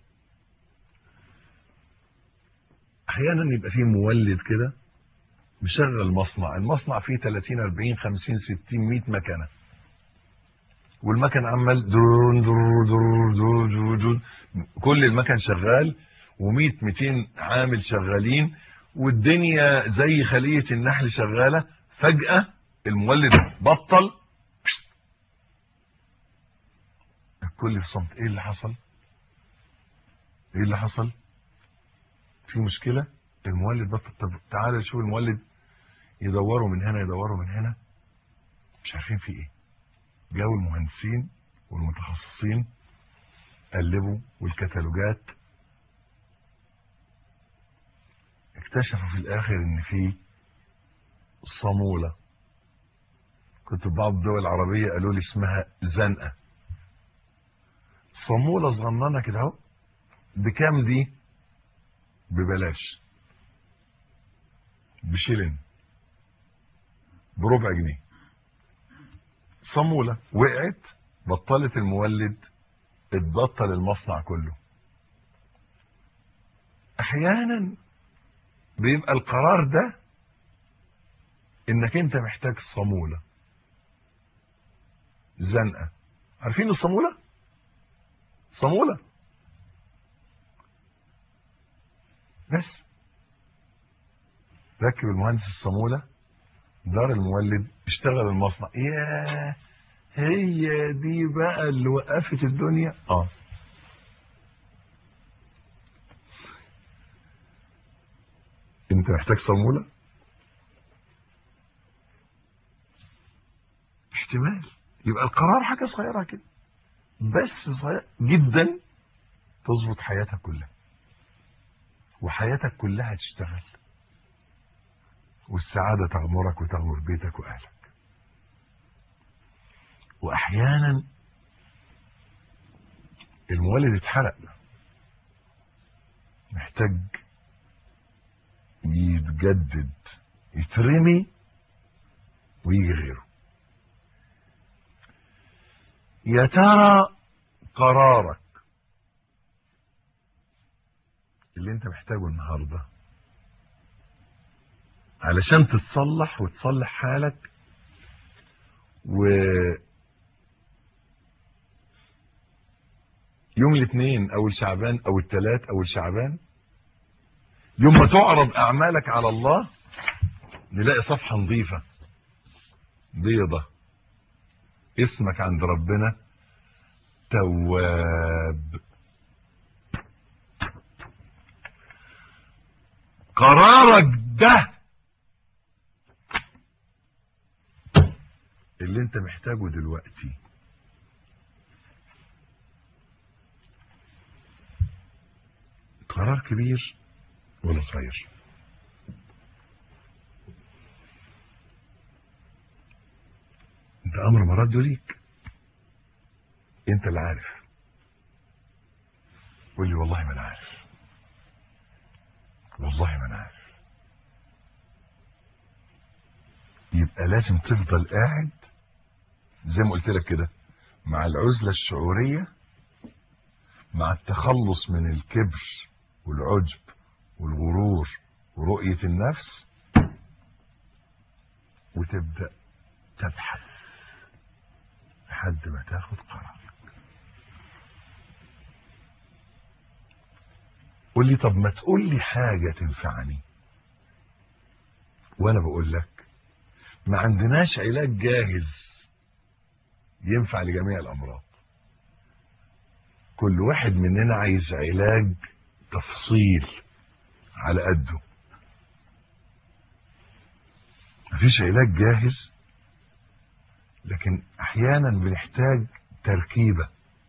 احيانا يبقى فيه مولد كده مشغل مصنع، المصنع فيه ثلاثين أربعين خمسين ستين مية مكنة، والمكن عمال درون درون درون درون درون، كل المكن شغال ومية ميتين عامل شغالين والدنيا زي خلية النحل شغالة. فجأة المولد بطل، الكل في صمت. ايه اللي حصل؟ ايه اللي حصل؟ في مشكلة؟ المولد بطل. طب تعالى نشوف المولد. يدوروا من هنا يدوروا من هنا، مش عارفين في ايه. جاوا المهندسين والمتخصصين قلبوا والكتالوجات، اكتشفوا في الاخر ان في صامولة. كنت في بعض الدول العربية قالوا لي اسمها زنقة. صامولة صغننة كده اهو. بكام دي؟ ببلاش، بشيلن، بربع جنيه. صامولة وقعت، بطلت المولد، اتبطل المصنع كله. احيانا بيبقى القرار ده انك انت محتاج صامولة، زنقة. عارفين الصامولة؟ صامولة بس. ركب المهندس الصامولة، دار المولد، اشتغل المصنع. ياه، هي دي بقى اللي وقفت الدنيا. اه انت محتاج صامولة؟ احتمال يبقى القرار حاجة صغيرة كده بس، صغيرة جدا، تظبط حياتك كلها، وحياتك كلها تشتغل، والسعادة تغمرك وتغمر بيتك وأهلك. وأحيانا المولد اتحرق، محتاج يتجدد، يترمي ويجي غيره. يا ترى قرارك اللي انت محتاجه النهارده علشان تتصلح وتصلح حالك، و يوم الاثنين او الشعبان او الثلاث او الشعبان، يوم ما تعرض اعمالك على الله، نلاقي صفحة نظيفة بيضة، اسمك عند ربنا تواب. قرارك ده اللي انت محتاجه دلوقتي. قرار كبير ولا صغير؟ انت امر مراد ليك، انت اللي عارف. قول لي والله ما انا عارف، والله ما انا عارف. يبقى لازم تفضل قاعد زي ما قلت لك كده، مع العزلة الشعورية، مع التخلص من الكبر والعجب والغرور ورؤية النفس، وتبدأ تبحث لحد ما تاخد قرارك. قول لي طب ما تقول لي حاجة تنفعني، وانا بقول لك ما عندناش علاج جاهز ينفع لجميع الامراض. كل واحد مننا عايز علاج تفصيل على قده. مفيش علاج جاهز، لكن احيانا بنحتاج تركيبة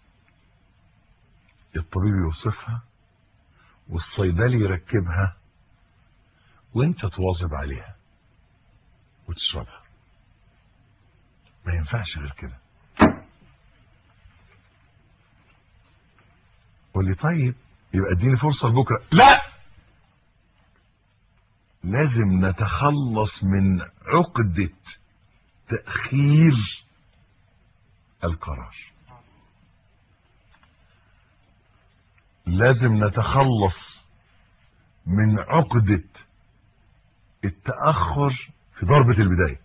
الطبيب يوصفها والصيدلي يركبها وانت تواظب عليها وتشربها. ما ينفعش غير كده. قول لي طيب يبقى اديني فرصة لبكرة. لا، لازم نتخلص من عقدة تأخير القرار. لازم نتخلص من عقدة التأخر في ضربة البداية.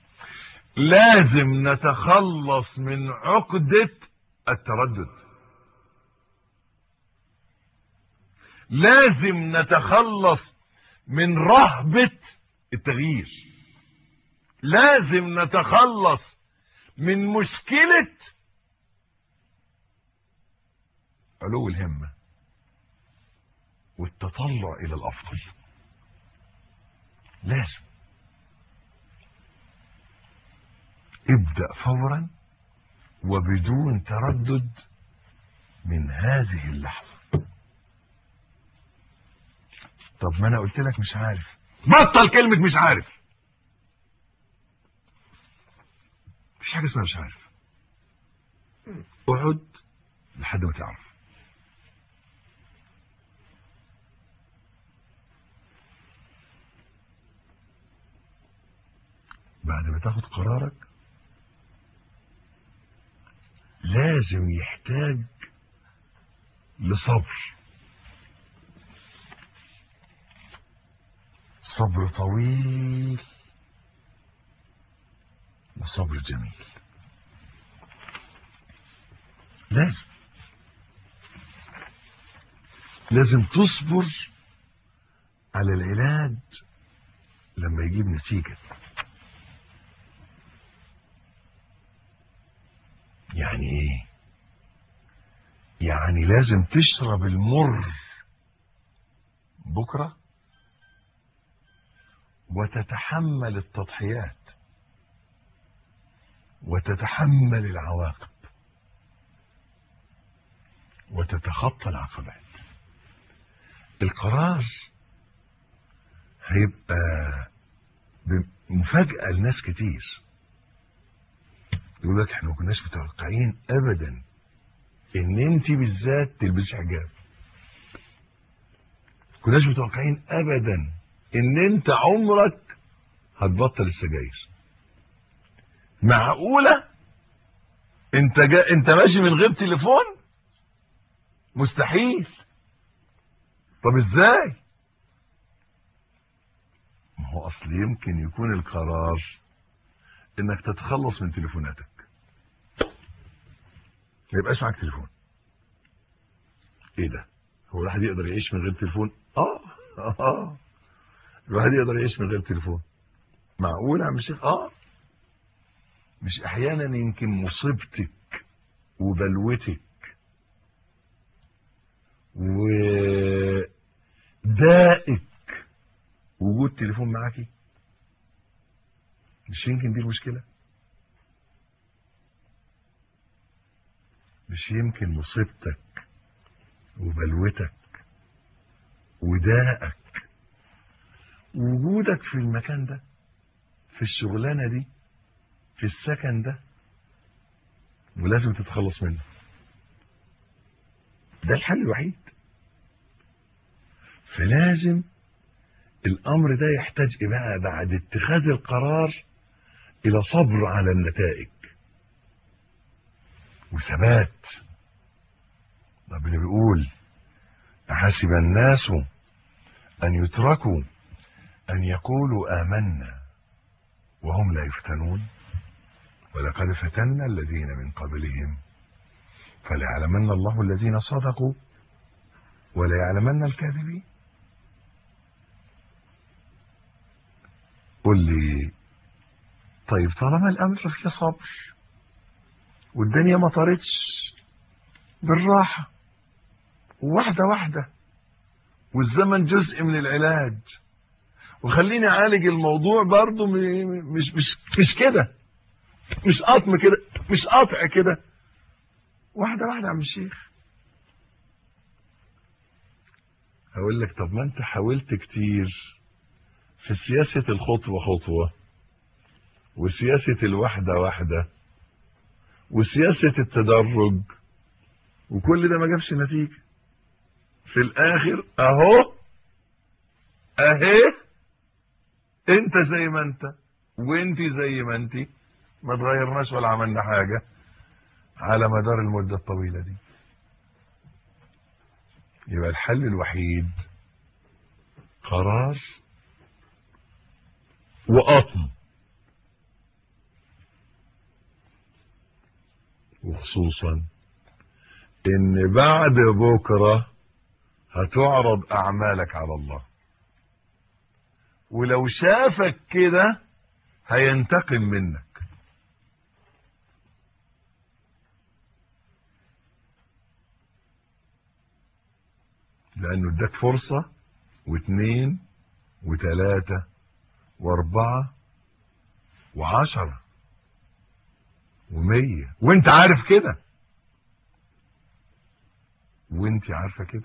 لازم نتخلص من عقدة التردد. لازم نتخلص من رهبة التغيير. لازم نتخلص من مشكلة علو الهمة والتطلع إلى الأفضل. لازم ابدأ فورا وبدون تردد من هذه اللحظة. طب ما أنا قلت لك مش عارف، بطل كلمة مش عارف. مفيش حاجة اسمها مش عارف. اقعد لحد ما تعرف. بعد ما تاخد قرارك لازم يحتاج لصبر، صبر طويل وصبر جميل. لازم لازم تصبر على العلاج لما يجيب نتيجة. يعني ايه؟ يعني لازم تشرب المر بكرة وتتحمل التضحيات وتتحمل العواقب وتتخطى العقبات. القرار هيبقى مفاجأة لناس كتير. يقول لك احنا ما كناش متوقعين ابدا ان انت بالذات تلبسي حجاب، ما كناش متوقعين ابدا ان انت عمرك هتبطل السجاير. معقولة انت جا... انت ماشي من غير تليفون؟ مستحيل. طب ازاي؟ ما هو اصل يمكن يكون القرار انك تتخلص من تليفوناتك، ما يبقاش معاك تليفون. ايه ده؟ هو الواحد يقدر يعيش من غير تليفون؟ اه اه الواحد يقدر يعيش من غير تليفون. معقول يا عم الشيخ؟ اه مش احيانا يمكن مصيبتك وبلوتك ودائك وجود تليفون معاكي؟ مش يمكن دي المشكلة؟ مش يمكن مصيبتك وبلوتك ودائك وجودك في المكان ده، في الشغلانة دي، في السكن ده، ولازم تتخلص منه؟ ده الحل الوحيد. فلازم الامر ده يحتاج بقى بعد اتخاذ القرار الى صبر على النتائج وثبات. ربنا بيقول أحسب الناس أن يتركوا أن يقولوا آمنا وهم لا يفتنون ولقد فتنا الذين من قبلهم فليعلمن الله الذين صدقوا وليعلمن الكاذبين. قل لي طيب طالما الأمر فيه صبر والدنيا ما طارتش، بالراحة واحدة واحدة، والزمن جزء من العلاج، وخليني اعالج الموضوع برضو مش مش مش كده، مش قطم كده، مش قطع كده، واحدة واحدة يا عم الشيخ. هقول لك طب ما انت حاولت كتير في سياسة الخطوة خطوة وسياسة الواحدة واحدة وسياسة التدرج، وكل ده ما جابش نتيجة. في الاخر اهو اهي انت زي ما انت وانت زي ما انت، ما اتغيرناش ولا عملنا حاجة على مدار المدة الطويلة دي. يبقى الحل الوحيد قرار وقطم، وخصوصا ان بعد بكرة هتعرض اعمالك على الله، ولو شافك كده هينتقم منك. لانه اداك فرصة واثنين وثلاثة واربعة وعشرة ومية، وانت عارف كده، وانت عارفة كده.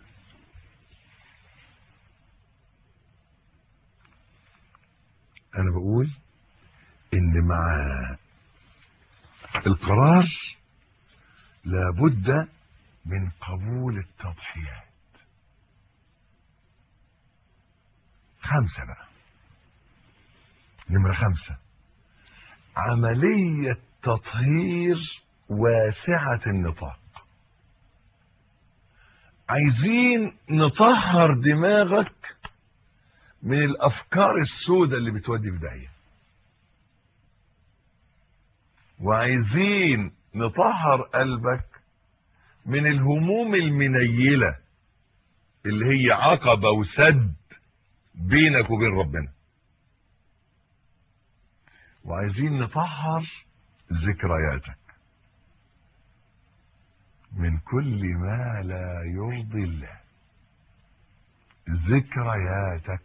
انا بقول ان مع القرار لابد من قبول التضحيات. خمسة بقى، نمرة خمسة، عملية تطهير واسعة النطاق. عايزين نطهر دماغك من الافكار السوداء اللي بتودي في داهية، وعايزين نطهر قلبك من الهموم المنيلة اللي هي عقبة وسد بينك وبين ربنا، وعايزين نطهر ذكرياتك من كل ما لا يرضي الله. ذكرياتك،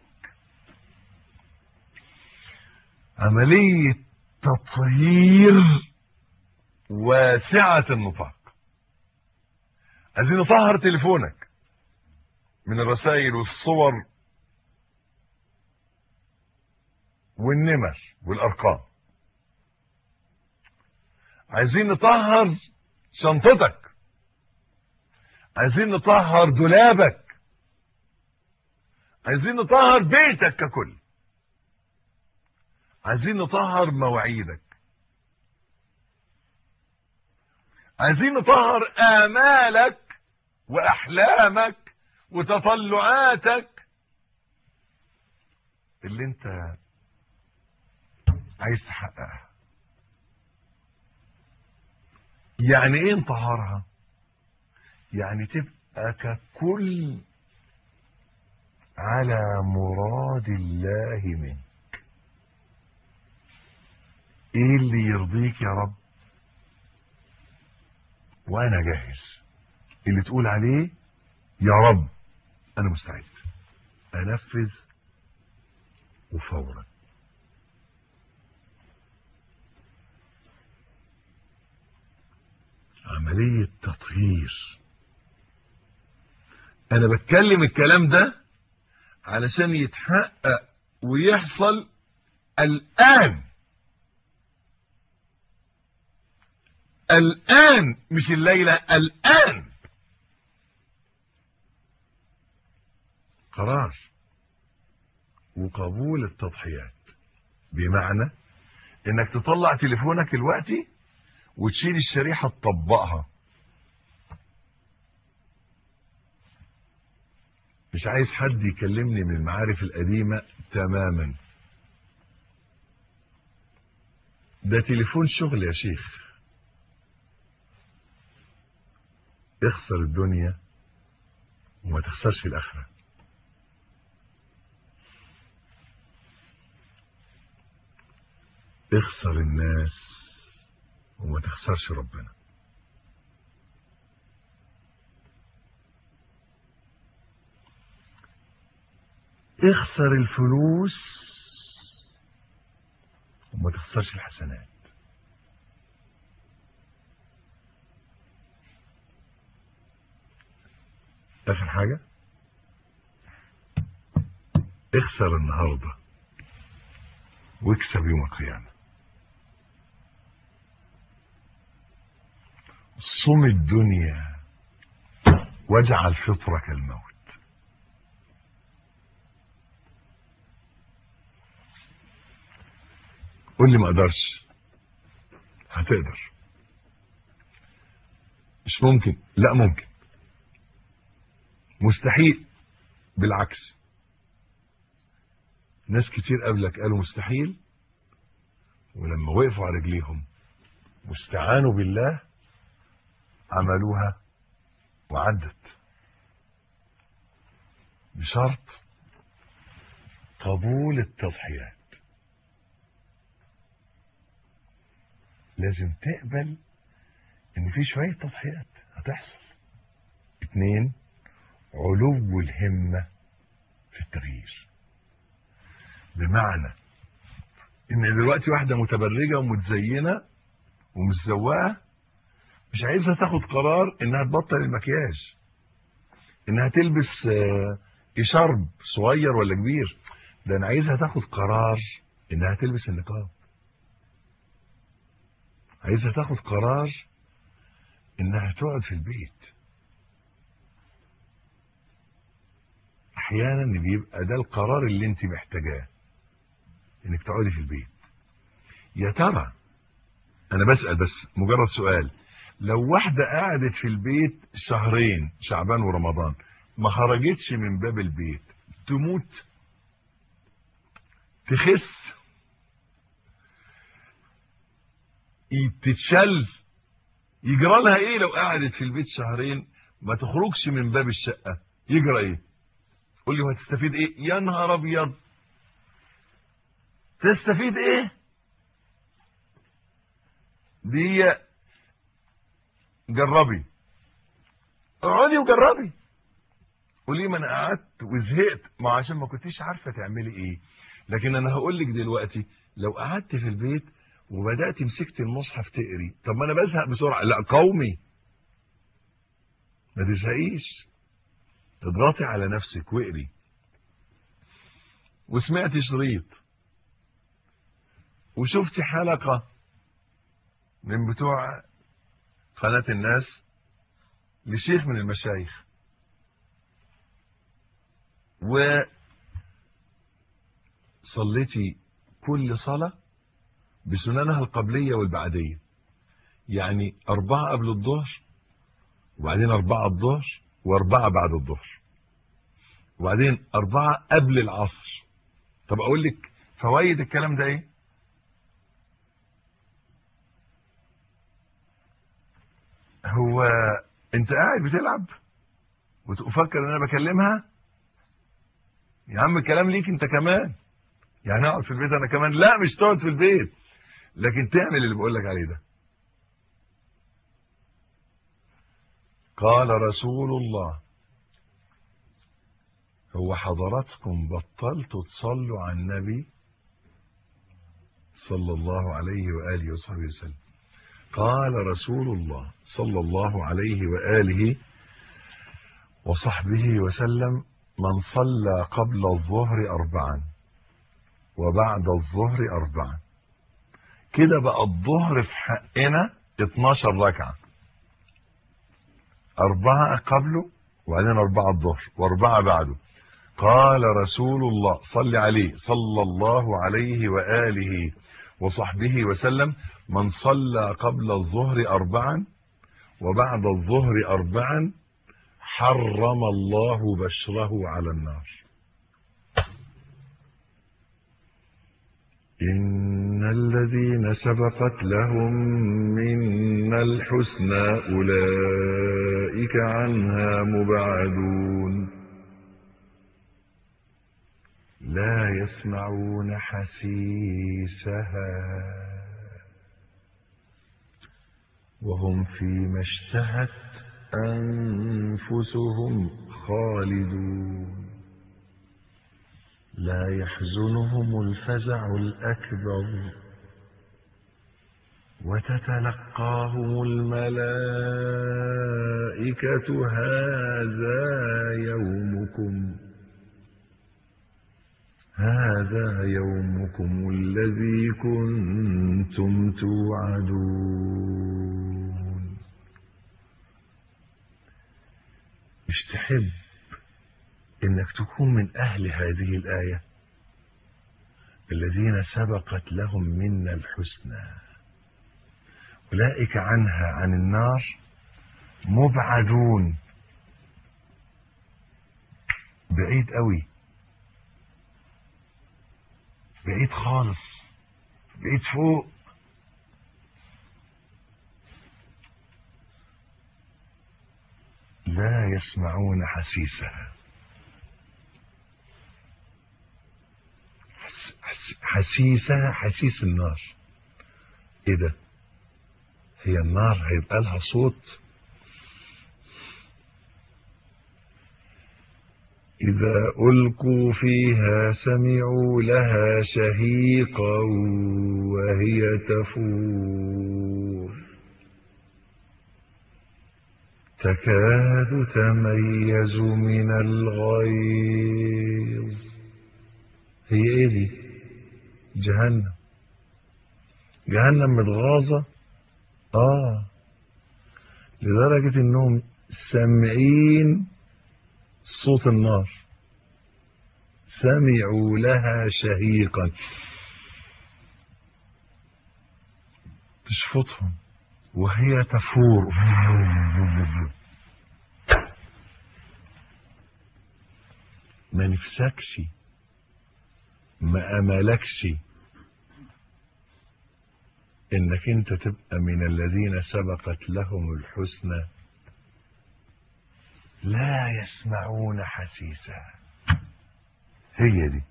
عملية تطهير واسعة النطاق. عايزين نطهر تليفونك من الرسائل والصور والنمر والارقام. عايزين نطهر شنطتك، عايزين نطهر دولابك، عايزين نطهر بيتك ككل، عايزين نطهر مواعيدك، عايزين نطهر آمالك وأحلامك وتطلعاتك اللي انت عايز تحققها. يعني ايه نطهرها؟ يعني تبقى ككل على مراد الله منك. ايه اللي يرضيك يا رب؟ وانا جاهز. اللي تقول عليه يا رب انا مستعد انفذ وفورا. عملية تطهير. انا بتكلم الكلام ده علشان يتحقق ويحصل الآن. الآن، مش الليلة، الآن. قرار وقبول التضحيات، بمعنى انك تطلع تليفونك دلوقتي وتشيل الشريحة تطبقها. مش عايز حد يكلمني من المعارف القديمة تماما. ده تليفون شغل يا شيخ. اخسر الدنيا وما تخسرش الآخرة. اخسر الناس وما تخسرش ربنا. اخسر الفلوس وما تخسرش الحسنات. اخر حاجة، اخسر النهاردة واكسب يوم القيامة. صم الدنيا واجعل فطرك الموت. قول لي ما اقدرش. هتقدر. مش ممكن. لا ممكن. مستحيل. بالعكس، ناس كتير قبلك قالوا مستحيل، ولما وقفوا على رجليهم واستعانوا بالله عملوها وعدت، بشرط قبول التضحيات. لازم تقبل ان في شوية تضحيات هتحصل. اتنين علو الهمة في التغيير. بمعنى ان دلوقتي واحدة متبرجة ومتزينة ومتزوقة مش عايزها تاخد قرار انها تبطل المكياج، انها تلبس اشارب صغير ولا كبير، ده انا عايزها تاخد قرار انها تلبس النقاب، عايزها تاخد قرار انها تقعد في البيت. احيانا بيبقى ده القرار اللي انت محتاجاه، انك تقعدي في البيت. يا ترى انا بسأل بس مجرد سؤال، لو واحدة قعدت في البيت شهرين شعبان ورمضان ما خرجتش من باب البيت تموت؟ تخس؟ تتشل؟ يجرى لها ايه لو قعدت في البيت شهرين ما تخرجش من باب الشقة؟ يجرى ايه؟ قول لي هتستفيد ايه؟ يا نهار ابيض، تستفيد ايه؟ دي جربي، اقعدي وجربي. قولي ما انا قعدت وزهقت، ما عشان ما كنتيش عارفه تعملي ايه. لكن انا هقول لك دلوقتي لو قعدت في البيت وبدات مسكت المصحف تقري، طب ما انا بزهق بسرعه. لا قومي، ما تزهقيش، اضغطي على نفسك واقري. وسمعتي شريط وشفتي حلقه من بتوع قناه الناس لشيخ من المشايخ وصليتي كل صلاة بسننها القبلية والبعدية، يعني أربعة قبل الظهر وبعدين أربعة الظهر وأربعة بعد الظهر وبعدين أربعة قبل العصر. طب أقول لك فوائد الكلام ده إيه؟ هو أنت قاعد بتلعب وتفكر إن أنا بكلمها؟ يا عم الكلام ليك أنت كمان، يعني اقعد في البيت انا كمان؟ لا مش تقعد في البيت، لكن تعمل اللي بقول لك عليه ده. قال رسول الله هو حضراتكم بطلتوا تصلوا على النبي صلى الله عليه وآله وصحبه وسلم. قال رسول الله صلى الله عليه وآله وصحبه وسلم من صلى قبل الظهر أربعا وبعد الظهر أربعا، كده بقى الظهر في حقنا اتناشر ركعة، أربعة قبله وبعدين أربعة الظهر وأربعة بعده. قال رسول الله صلى عليه صلى الله عليه وآله وصحبه وسلم من صلى قبل الظهر أربعا وبعد الظهر أربعا حرم الله بشره على النار. إن الذين سبقت لهم منا الحسنى أولئك عنها مبعدون لا يسمعون حسيسها وهم فيما اشتهت أنفسهم خالدون لا يحزنهم الفزع الأكبر وتتلقاهم الملائكة هذا يومكم هذا يومكم الذي كنتم توعدون. مش تحب انك تكون من اهل هذه الآية الذين سبقت لهم منا الحسنى أولئك عنها عن النار مبعدون، بعيد قوي، بعيد خالص، بعيد فوق. لا يسمعون حسيسها. حسيسها حسيس النار. ايه ده؟ هي النار هيبقى لها صوت؟ إذا ألقوا فيها سمعوا لها شهيقا وهي تفور تكاد تميز من الغيظ. هي ايه دي؟ جهنم. جهنم متغاظة اه لدرجة انهم سامعين صوت النار، سمعوا لها شهيقا، تشفطهم وهي تفور. ما نفسكش، ما املكش انك انت تبقى من الذين سبقت لهم الحسنى. لا يسمعون حسيسها. هي دي،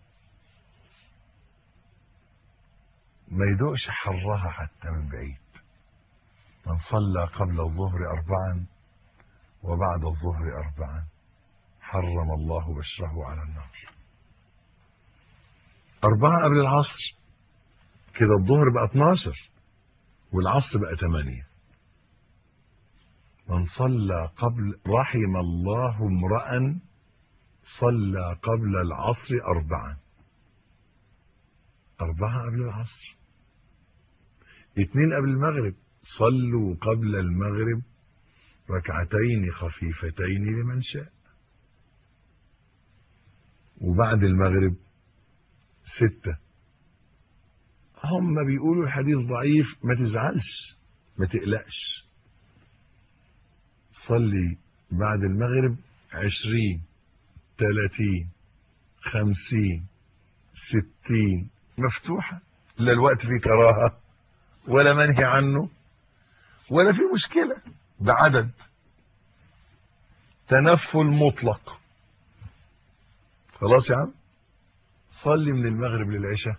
ما يدوقش حرها حتى من بعيد. من صلى قبل الظهر أربعا وبعد الظهر أربعا حرم الله بشره على النار. أربعة قبل العصر، كده الظهر بقى اتناشر والعصر بقى ثمانية. من صلى قبل، رحم الله امرأ صلى قبل العصر أربعا. أربعة قبل العصر. اثنين قبل المغرب، صلوا قبل المغرب ركعتين خفيفتين لمن شاء. وبعد المغرب ستة. هم بيقولوا الحديث ضعيف، ما تزعلش ما تقلقش. صلي بعد المغرب عشرين ثلاثين خمسين ستين مفتوحة، لا الوقت فيه كراهة ولا منهي عنه ولا فيه مشكلة، بعدد تنفل مطلق. خلاص يا عم، صلي من المغرب للعشاء،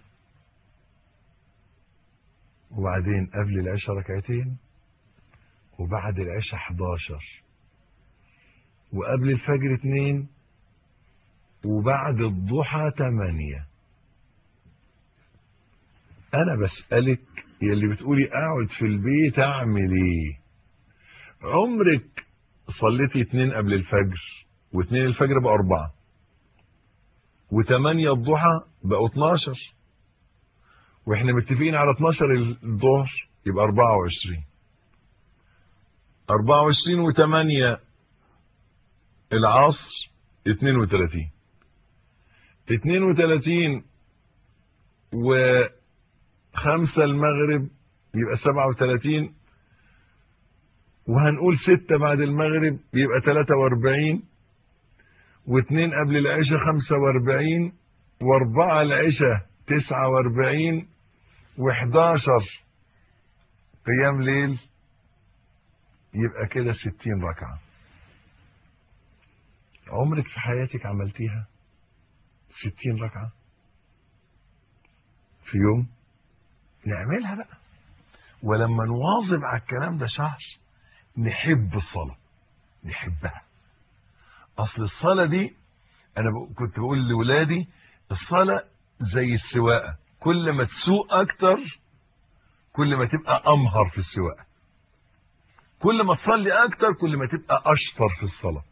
وبعدين قبل العشاء ركعتين، وبعد العشاء حداشر، وقبل الفجر اتنين، وبعد الضحى تمانية. انا بسألك يلي بتقولي اقعد في البيت اعمل ايه؟ عمرك صليتي اتنين قبل الفجر، واتنين الفجر بقى اربعة، وتمانية الضحى بقوا اتناشر، واحنا متفقين على اتناشر الظهر يبقى اربعة وعشرين، اربعة وعشرين وتمانية العصر اتنين وتلاتين، اتنين وتلاتين وخمسة المغرب يبقى سبعة وتلاتين، وهنقول ستة بعد المغرب يبقى تلاتة واربعين، واثنين قبل العشاء خمسة واربعين، واربعة العشاء تسعة واربعين، وحداشر قيام ليل، يبقى كده ستين ركعة. عمرك في حياتك عملتيها ستين ركعة في يوم؟ نعملها بقى، ولما نواظب على الكلام ده شهر نحب الصلاة، نحبها. اصل الصلاة دي انا كنت بقول لولادي الصلاة زي السواقة، كل ما تسوق اكتر كل ما تبقى امهر في السواقة، كل ما تصلي اكتر كل ما تبقى اشطر في الصلاة،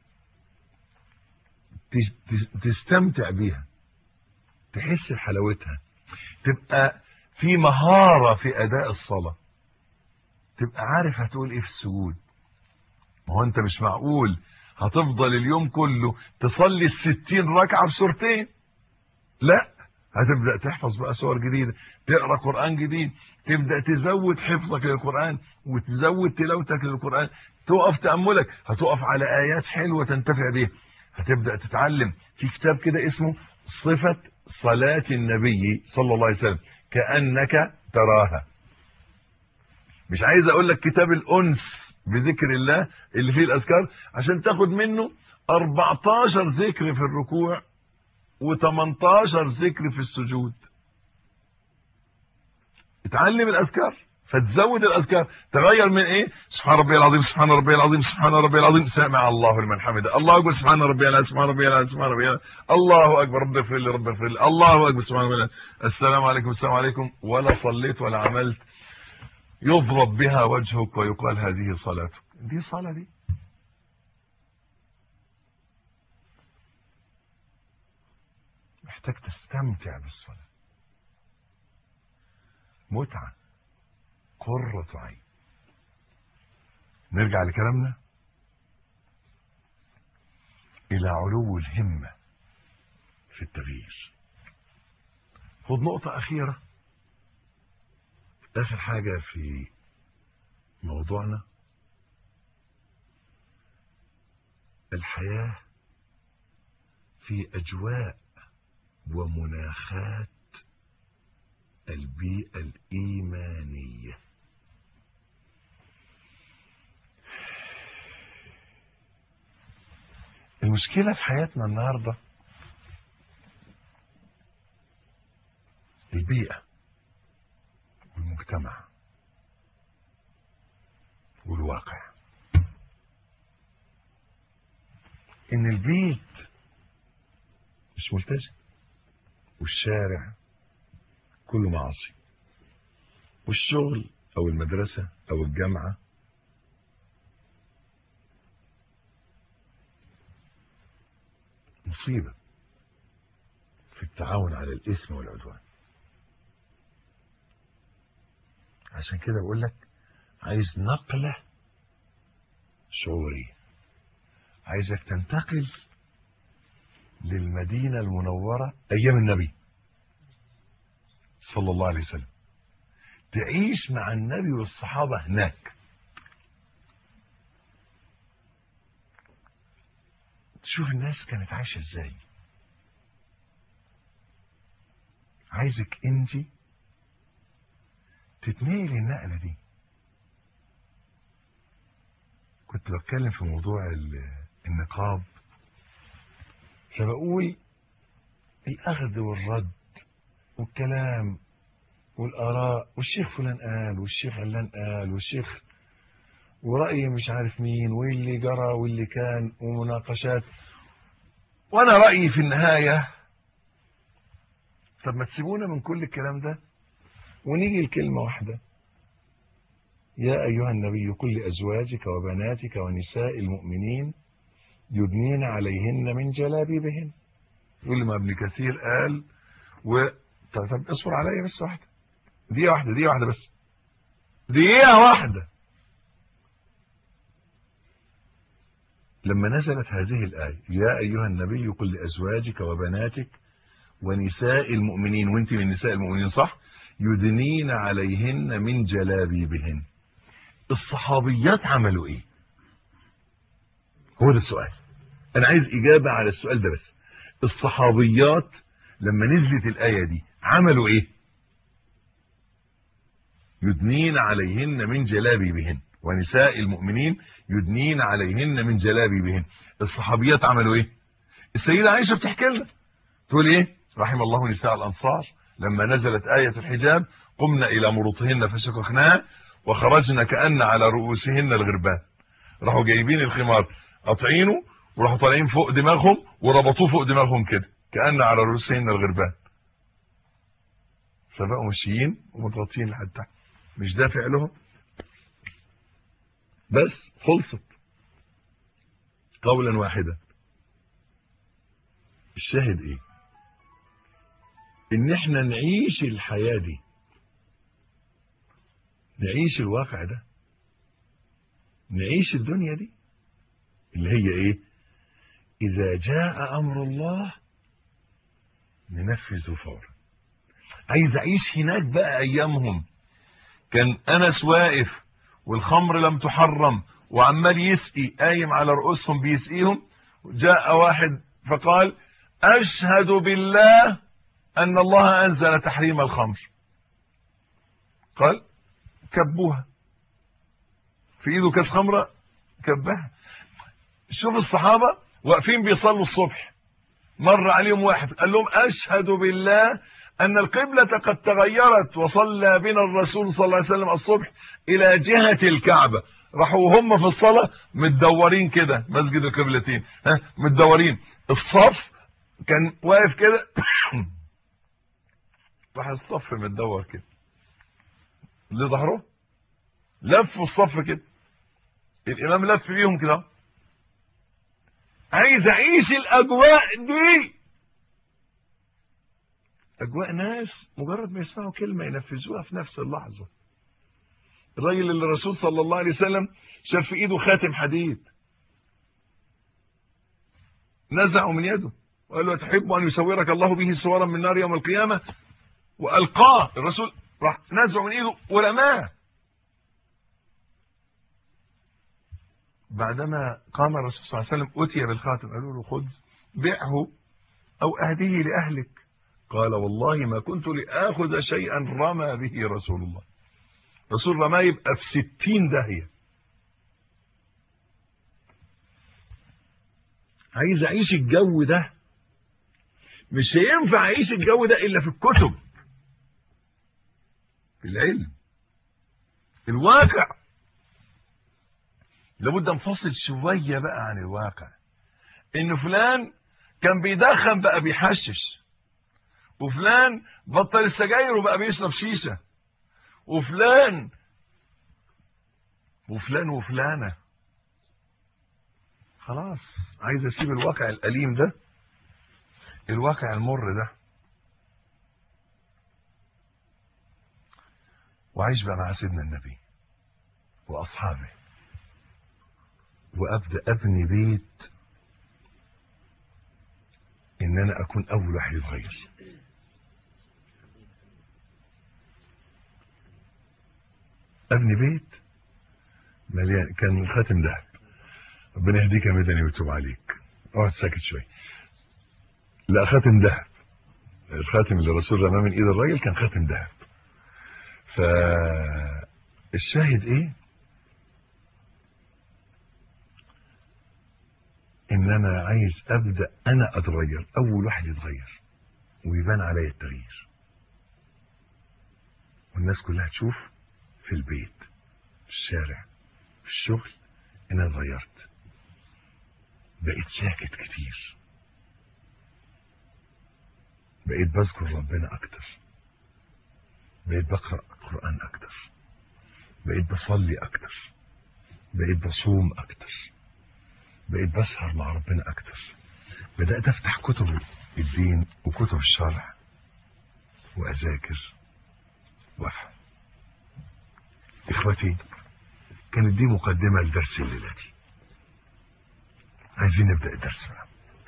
تستمتع بيها، تحس بحلاوتها، تبقى في مهارة في اداء الصلاة، تبقى عارف هتقول ايه في السجود. ما هو انت مش معقول هتفضل اليوم كله تصلي الستين ركعة بسورتين، لا، هتبدأ تحفظ بقى سور جديدة، تقرأ قرآن جديد، تبدأ تزود حفظك للقرآن وتزود تلاوتك للقرآن، تقف تأملك، هتقف على آيات حلوة تنتفع بيها، هتبدأ تتعلم. في كتاب كده اسمه صفة صلاة النبي صلى الله عليه وسلم كأنك تراها. مش عايز اقول لك كتاب الأنس بذكر الله اللي فيه الأذكار عشان تاخد منه اربعتاشر ذكر في الركوع وتمنتاشر ذكر في السجود. اتعلم الأذكار فتزود الاذكار، تغير من ايه؟ سبحان ربي العظيم، سبحان ربي العظيم، سبحان ربي العظيم، سمع الله لمن حمده، الله اكبر، سبحان ربي العظيم، سبحان ربي العظيم، سبحان ربي العظيم، الله اكبر، رب اغفر لي، رب اغفر لي، الله اكبر، سبحان ربي العظيم، السلام عليكم، السلام عليكم، ولا صليت ولا عملت، يضرب بها وجهك ويقال هذه صلاتك. دي صلاة دي؟ محتاج تستمتع بالصلاة، متعة، قرة عين. نرجع لكلامنا الى علو الهمة في التغيير. خد نقطة اخيرة، اخر حاجة في موضوعنا، الحياة في اجواء ومناخات البيئة الايمانية. المشكلة في حياتنا النهاردة البيئة والمجتمع والواقع. ان البيت مش ملتزم، والشارع كله معاصي، والشغل او المدرسة او الجامعة مصيبة في التعاون على الإثم والعدوان. عشان كده بقول لك عايز نقلة شعورية، عايزك تنتقل للمدينة المنورة أيام النبي صلى الله عليه وسلم، تعيش مع النبي والصحابة هناك، تشوف الناس كانت عايشة ازاي. عايزك انت تتنقل النقلة دي. كنت بتكلم في موضوع النقاب، فبقول الاخذ والرد والكلام والاراء، والشيخ فلان قال والشيخ علان قال والشيخ ورأي مش عارف مين، واللي جرى واللي كان، ومناقشات، وانا رأيي في النهاية طب ما تسيبونا من كل الكلام ده ونيجي لكلمة واحدة: يا أيها النبي قل لأزواجك وبناتك ونساء المؤمنين يدنين عليهن من جلابيبهن. يقول ما ابن كثير قال و طب, طب اصبر عليا بس واحدة، دقيقة واحدة، دقيقة واحدة بس، دقيقة واحدة. لما نزلت هذه الآية يا أيها النبي قل لأزواجك وبناتك ونساء المؤمنين، وانت من نساء المؤمنين صح، يدنين عليهن من جلابيبهن، الصحابيات عملوا ايه؟ هو ده السؤال، انا عايز اجابة على السؤال ده بس. الصحابيات لما نزلت الآية دي عملوا ايه؟ يدنين عليهن من جلابيبهن ونساء المؤمنين يدنين عليهن من جلابيبهن، الصحابيات عملوا ايه؟ السيدة عائشة بتحكي لنا تقول ايه؟ رحم الله نساء الانصار لما نزلت آية الحجاب قمنا الى مرطهن فشققناها وخرجنا كأن على رؤوسهن الغربان. راحوا جايبين الخمار قاطعينه وراحوا طالعين فوق دماغهم وربطوه فوق دماغهم كده كأن على رؤوسهن الغربان، فبقوا ماشيين ومتغطين لحد تحت. مش ده فعلهم؟ بس خلصت قولا واحدا. الشاهد ايه؟ ان احنا نعيش الحياة دي، نعيش الواقع ده، نعيش الدنيا دي اللي هي ايه؟ اذا جاء امر الله ننفذه فورا. عايز اعيش هناك بقى ايامهم، كان انس واقف والخمر لم تحرم وعمال يسقي قايم على رؤوسهم بيسقيهم، جاء واحد فقال اشهد بالله ان الله انزل تحريم الخمر، قال كبوها في ايده كاس خمره كبها. شوف الصحابه واقفين بيصلوا الصبح، مر عليهم واحد قال لهم اشهد بالله أن القبلة قد تغيرت، وصلى بنا الرسول صلى الله عليه وسلم الصبح إلى جهة الكعبة. راحوا هم في الصلاة متدورين كده، مسجد القبلتين ها متدورين، الصف كان واقف كده راح الصف متدور كده لظهره، لفوا الصف كده، الإمام لف بيهم كده. عايز أعيش الأجواء دي، أجواء ناس مجرد ما يسمعوا كلمة ينفذوها في نفس اللحظة. الراجل اللي الرسول صلى الله عليه وسلم شاف في ايده خاتم حديد، نزعه من يده وقال له: تحب ان يسورك الله به صورا من نار يوم القيامة؟ والقاه الرسول، راح نزعه من ايده ورماه. بعدما قام الرسول صلى الله عليه وسلم اتي بالخاتم، قالوا له: خذ بيعه او اهديه لاهلك. قال: والله ما كنت لاخذ شيئا رمى به رسول الله. رسول رماه يبقى في ستين داهية. عايز اعيش الجو ده، مش هينفع اعيش الجو ده الا في الكتب، في العلم، في الواقع. لابد انفصل شوية بقى عن الواقع. ان فلان كان بيدخن بقى بيحشش، وفلان بطل السجاير وبقى بيشرب شيشة، وفلان وفلان وفلانة. خلاص عايز اسيب الواقع الأليم ده، الواقع المر ده، وعيش بقى مع سيدنا النبي واصحابه، وابدا ابني بيت ان انا اكون اول واحد يتغير. ابني بيت مليان. كان خاتم ذهب، ربنا يهديك يا مدني ويتوب عليك، اقعد ساكت شويه. لا، خاتم ذهب. الخاتم اللي الرسول رماه من ايد الراجل كان خاتم ذهب. فالشاهد ايه؟ ان انا عايز ابدا انا اتغير، اول واحد يتغير ويبان عليا التغيير، والناس كلها تشوف في البيت، في الشارع، في الشغل، ان انا اتغيرت، بقيت ساكت كتير، بقيت بذكر ربنا اكتر، بقيت بقرأ قرآن اكتر، بقيت بصلي اكتر، بقيت بصوم اكتر، بقيت بسهر مع ربنا اكتر، بدأت افتح كتب الدين وكتب الشرع واذاكر وافهم. اخوتي، كانت دي مقدمة لدرس الليلة دي. عايزين نبدأ الدرس بقى.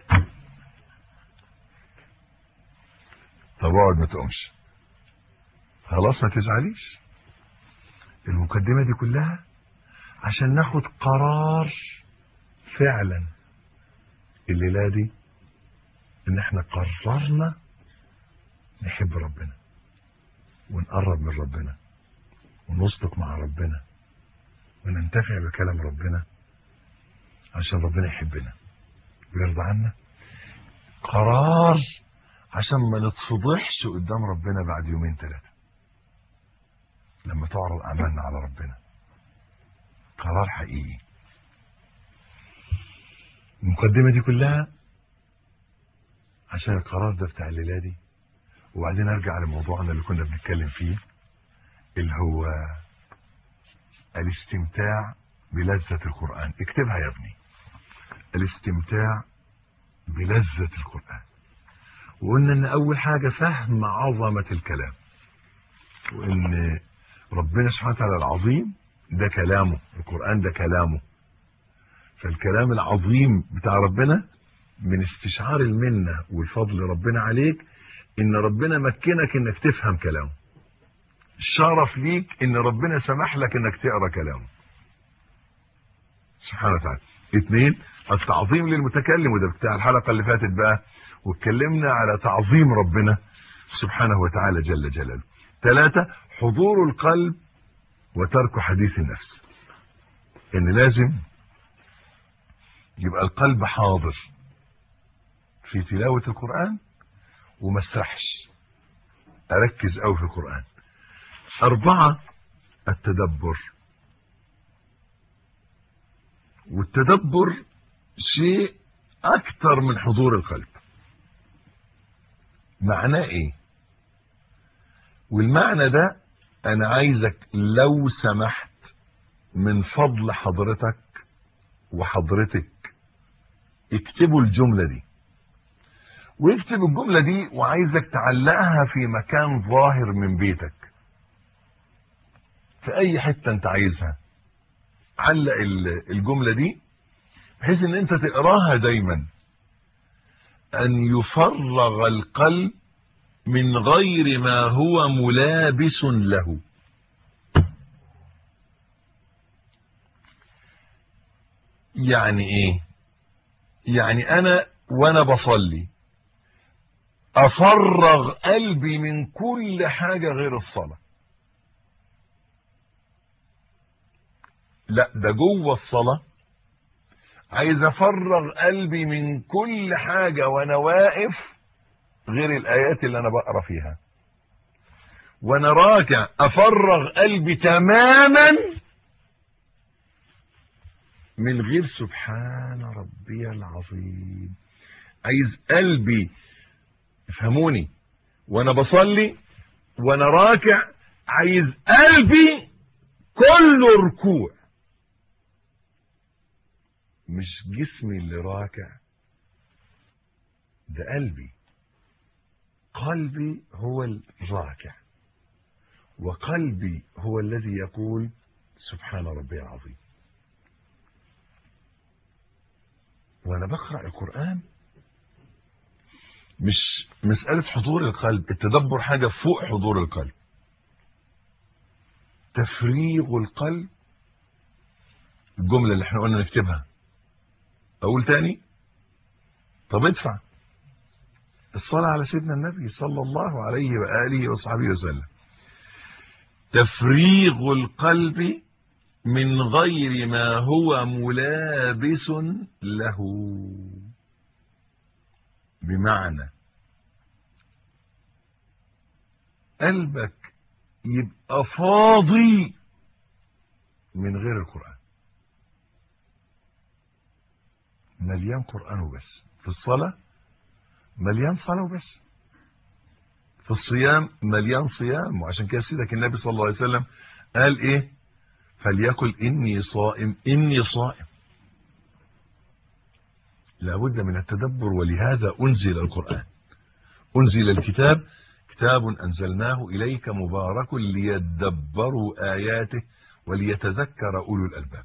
طب اقعد ما تقومش، خلاص ما تزعليش. المقدمة دي كلها عشان ناخد قرار فعلا الليلة دي، ان احنا قررنا نحب ربنا ونقرب من ربنا ونصدق مع ربنا وننتفع بكلام ربنا عشان ربنا يحبنا ويرضى عنا. قرار عشان ما نتفضحش قدام ربنا بعد يومين ثلاثة لما تعرض اعمالنا على ربنا. قرار حقيقي. المقدمة دي كلها عشان القرار ده بتاع الليلة دي. وبعدين ارجع لموضوعنا اللي كنا بنتكلم فيه، اللي هو الاستمتاع بلذة القرآن. اكتبها يا ابني، الاستمتاع بلذة القرآن. وقلنا ان اول حاجة فهم عظمة الكلام، وان ربنا سبحانه وتعالى العظيم ده كلامه، القرآن ده كلامه. فالكلام العظيم بتاع ربنا من استشعار المنة والفضل ربنا عليك ان ربنا مكنك انك تفهم كلامه. الشرف ليك ان ربنا سمح لك انك تقرا كلامه سبحانه وتعالى. اثنين، التعظيم للمتكلم، وده بتاع الحلقة اللي فاتت بقى، واتكلمنا على تعظيم ربنا سبحانه وتعالى جل جلاله. ثلاثة، حضور القلب وترك حديث النفس. ان لازم يبقى القلب حاضر في تلاوة القرآن وما سرحش اركز قوي في القرآن. اربعة، التدبر. والتدبر شيء اكتر من حضور القلب. معناه ايه؟ والمعنى ده انا عايزك لو سمحت من فضل حضرتك وحضرتك اكتبوا الجملة دي، واكتب الجملة دي وعايزك تعلقها في مكان ظاهر من بيتك، في اي حتة انت عايزها. علق الجملة دي بحيث ان انت تقراها دايما. ان يفرغ القلب من غير ما هو ملابس له. يعني ايه؟ يعني انا وانا بصلي افرغ قلبي من كل حاجة غير الصلاة. لا، ده جوه الصلاة عايز افرغ قلبي من كل حاجة وانا واقف غير الايات اللي انا بقرا فيها. وانا راكع افرغ قلبي تماما من غير سبحان ربي العظيم. عايز قلبي، افهموني، وانا بصلي وانا راكع عايز قلبي كله ركوع، مش جسمي اللي راكع، ده قلبي. قلبي هو الراكع، وقلبي هو الذي يقول سبحان ربي العظيم. وانا بقرأ القرآن مش مسألة حضور القلب، التدبر حاجة فوق حضور القلب. تفريغ القلب، الجملة اللي احنا قلنا نكتبها. اقول تاني؟ طب ادفع الصلاة على سيدنا النبي صلى الله عليه وآله وصحبه وسلم. تفريغ القلب من غير ما هو ملابس له. بمعنى قلبك يبقى فاضي من غير القرآن، مليان قرآن وبس. في الصلاة مليان صلاة وبس، في الصيام مليان صيام. وعشان كده سيدك النبي صلى الله عليه وسلم قال ايه؟ فليقل اني صائم اني صائم. لابد من التدبر، ولهذا انزل القرآن، انزل الكتاب، كتاب انزلناه اليك مبارك ليدبروا اياته وليتذكر اولو الالباب.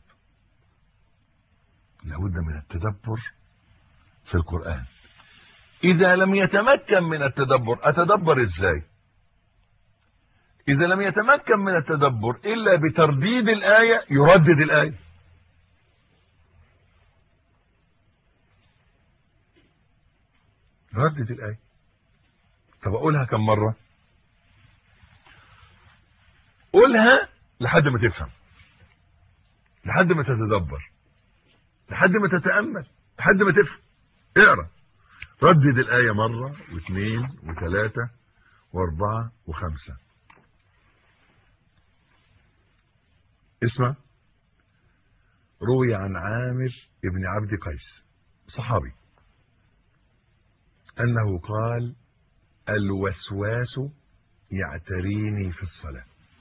لابد من التدبر في القرآن. اذا لم يتمكن من التدبر، اتدبر ازاي؟ اذا لم يتمكن من التدبر الا بترديد الايه، يردد الايه. ردد الايه. طب اقولها كم مره؟ قولها لحد ما تفهم، لحد ما تتدبر، لحد ما تتامل، لحد ما تفهم. اقرا، ردد الايه مره واثنين وثلاثه واربعه وخمسه. اسمع. روي عن عامر ابن عبد قيس صحابي انه قال: الوسواس يعتريني في الصلاة.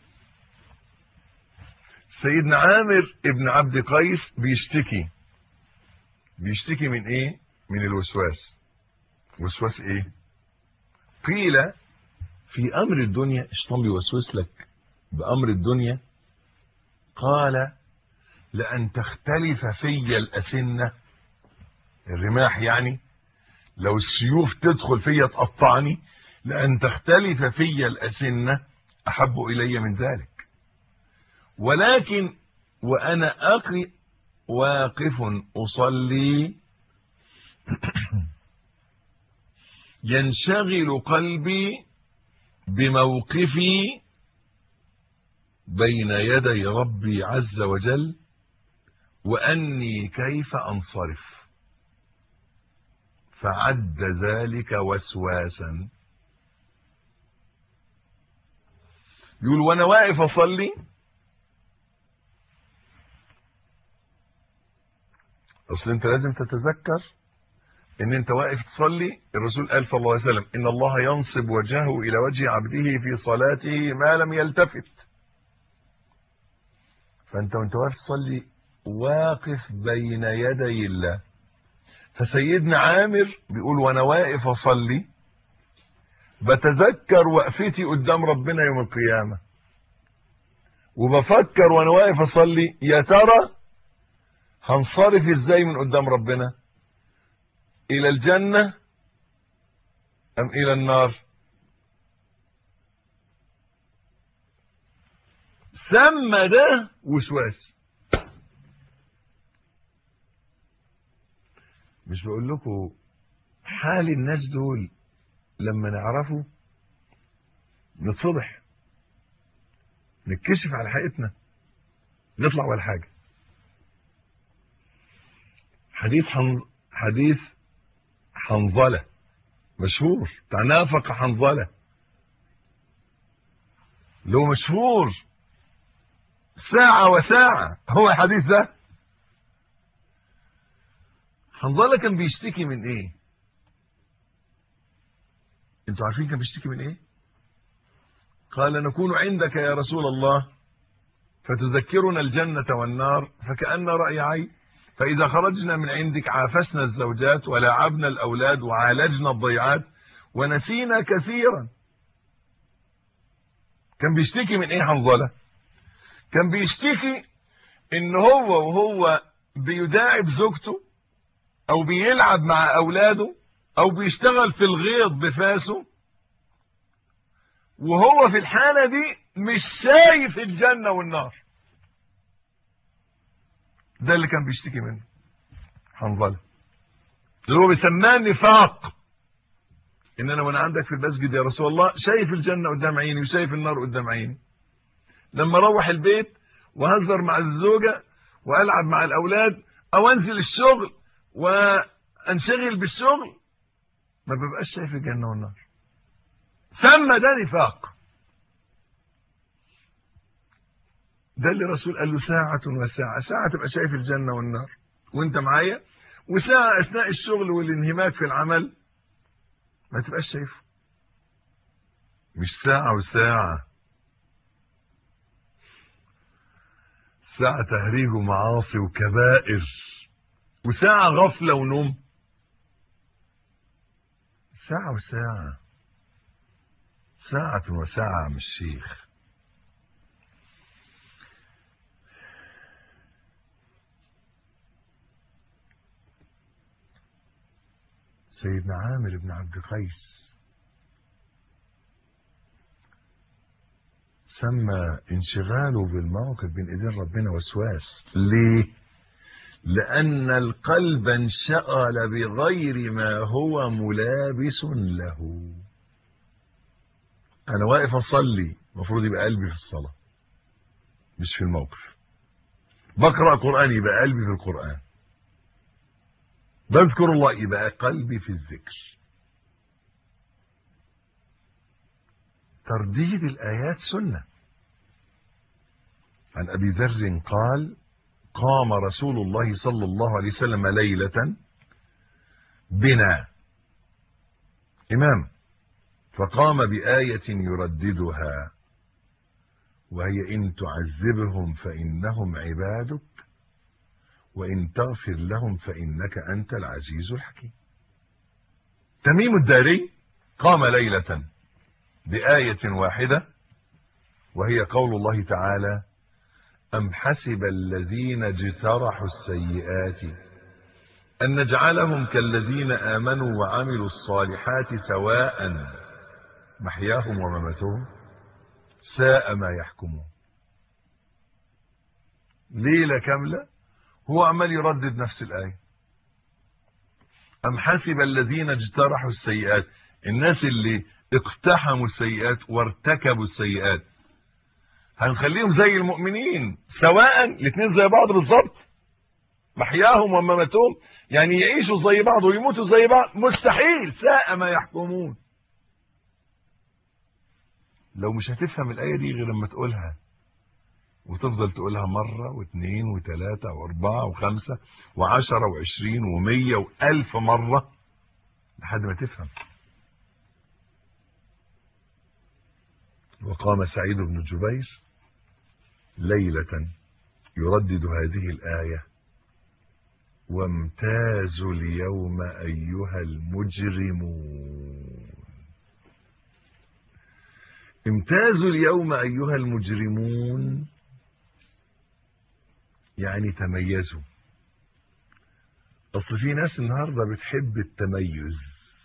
سيدنا عامر ابن عبد قيس بيشتكي بيشتكي من ايه؟ من الوسواس. وسواس ايه؟ قيل في امر الدنيا، الشيطان بيوسوس لك بامر الدنيا. قال: لأن تختلف في الأسنة، الرماح يعني، لو السيوف تدخل فيا تقطعني، لأن تختلف في الأسنة أحب إلي من ذلك. ولكن وأنا أقي واقف أصلي ينشغل قلبي بموقفي بين يدي ربي عز وجل، وأني كيف أنصرف، فعد ذلك وسواسا. يقول وانا واقف اصلي، اصل انت لازم تتذكر ان انت واقف تصلي. الرسول قال صلى الله عليه وسلم ان الله ينصب وجهه الى وجه عبده في صلاته ما لم يلتفت. فانت وانت واقف تصلي واقف بين يدي الله. فسيدنا عامر بيقول وانا واقف اصلي بتذكر وقفتي قدام ربنا يوم القيامة، وبفكر وانا واقف اصلي يا ترى هنصرف ازاي من قدام ربنا، الى الجنة ام الى النار. سمى ده وسواس. مش بقول لكم حال الناس دول لما نعرفه نتصبح نتكشف على حقيقتنا نطلع ولا حاجة. حديث حن... حديث حنظلة مشهور بتاع نافق حنظلة، لو مشهور ساعة وساعة هو الحديث ده. حنظلة كان بيشتكي من ايه؟ انتوا عارفين كان بيشتكي من ايه؟ قال نكون عندك يا رسول الله فتذكرنا الجنة والنار فكأن رأي عين، فإذا خرجنا من عندك عافسنا الزوجات ولاعبنا الأولاد وعالجنا الضيعات ونسينا كثيرا. كان بيشتكي من ايه حنظلة؟ كان بيشتكي ان هو وهو بيداعب زوجته او بيلعب مع اولاده او بيشتغل في الغيط بفاسه، وهو في الحالة دي مش شايف الجنة والنار. ده اللي كان بيشتكي منه حنظلة، اللي هو بيسماه نفاق. ان انا وانا عندك في المسجد يا رسول الله شايف الجنة قدام عيني وشايف النار قدام عيني، لما اروح البيت وهزر مع الزوجة والعب مع الاولاد او انزل الشغل وانشغل بالشغل ما ببقاش شايف الجنة والنار. سمى ده نفاق. ده اللي الرسول قال له ساعة وساعة. ساعة تبقى شايف الجنة والنار وانت معايا، وساعة اثناء الشغل والانهماك في العمل ما تبقاش شايفه. مش ساعة وساعة، ساعة تهريج ومعاصي وكبائر، وساعة غفلة ونوم. ساعة وساعة، ساعة وساعة مش شيخ. سيدنا عامر بن عبد قيس سمى انشغاله بالموقف بين ايدين ربنا وسواس. ليه؟ لأن القلب انشغل بغير ما هو ملابس له. أنا واقف أصلي المفروض يبقى قلبي في الصلاة مش في الموقف. بقرأ قرآن يبقى قلبي في القرآن. بذكر الله يبقى قلبي في الذكر. ترديد الآيات سنة. عن أبي ذر قال قام رسول الله صلى الله عليه وسلم ليلة بنا إمام فقام بآية يرددها وهي إن تعذبهم فإنهم عبادك وإن تغفر لهم فإنك أنت العزيز الحكيم. تميم الداري قام ليلة بآية واحدة وهي قول الله تعالى أم حسب الذين اجترحوا السيئات أن نجعلهم كالذين آمنوا وعملوا الصالحات سواء محياهم ومماتهم ساء ما يحكمون. ليلة كاملة هو عمال يردد نفس الآية. أم حسب الذين اجترحوا السيئات، الناس اللي اقتحموا السيئات وارتكبوا السيئات هنخليهم زي المؤمنين سواء، الاثنين زي بعض بالظبط، محياهم ومماتهم، يعني يعيشوا زي بعض ويموتوا زي بعض؟ مستحيل. ساء ما يحكمون. لو مش هتفهم الآية دي غير لما تقولها، وتفضل تقولها مرة واثنين وثلاثة واربعة وخمسة وعشرة وعشرين ومية والف مرة لحد ما تفهم. وقام سعيد بن جبير ليلة يردد هذه الآية: وامتازوا اليوم أيها المجرمون. امتازوا اليوم أيها المجرمون يعني تميزوا. أصل في ناس النهاردة بتحب التميز،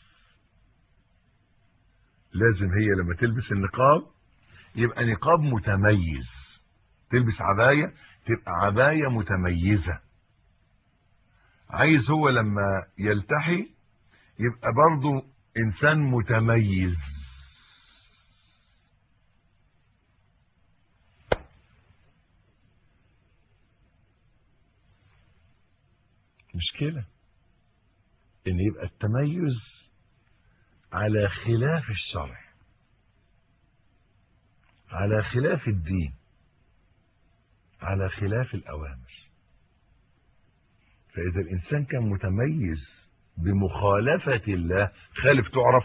لازم هي لما تلبس النقاب يبقى نقاب متميز، تلبس عباية تبقى عباية متميزة، عايز هو لما يلتحي يبقى برضو إنسان متميز. مشكلة إن يبقى التميز على خلاف الشرع، على خلاف الدين، على خلاف الأوامر. فإذا الإنسان كان متميز بمخالفة الله، خالف تعرف،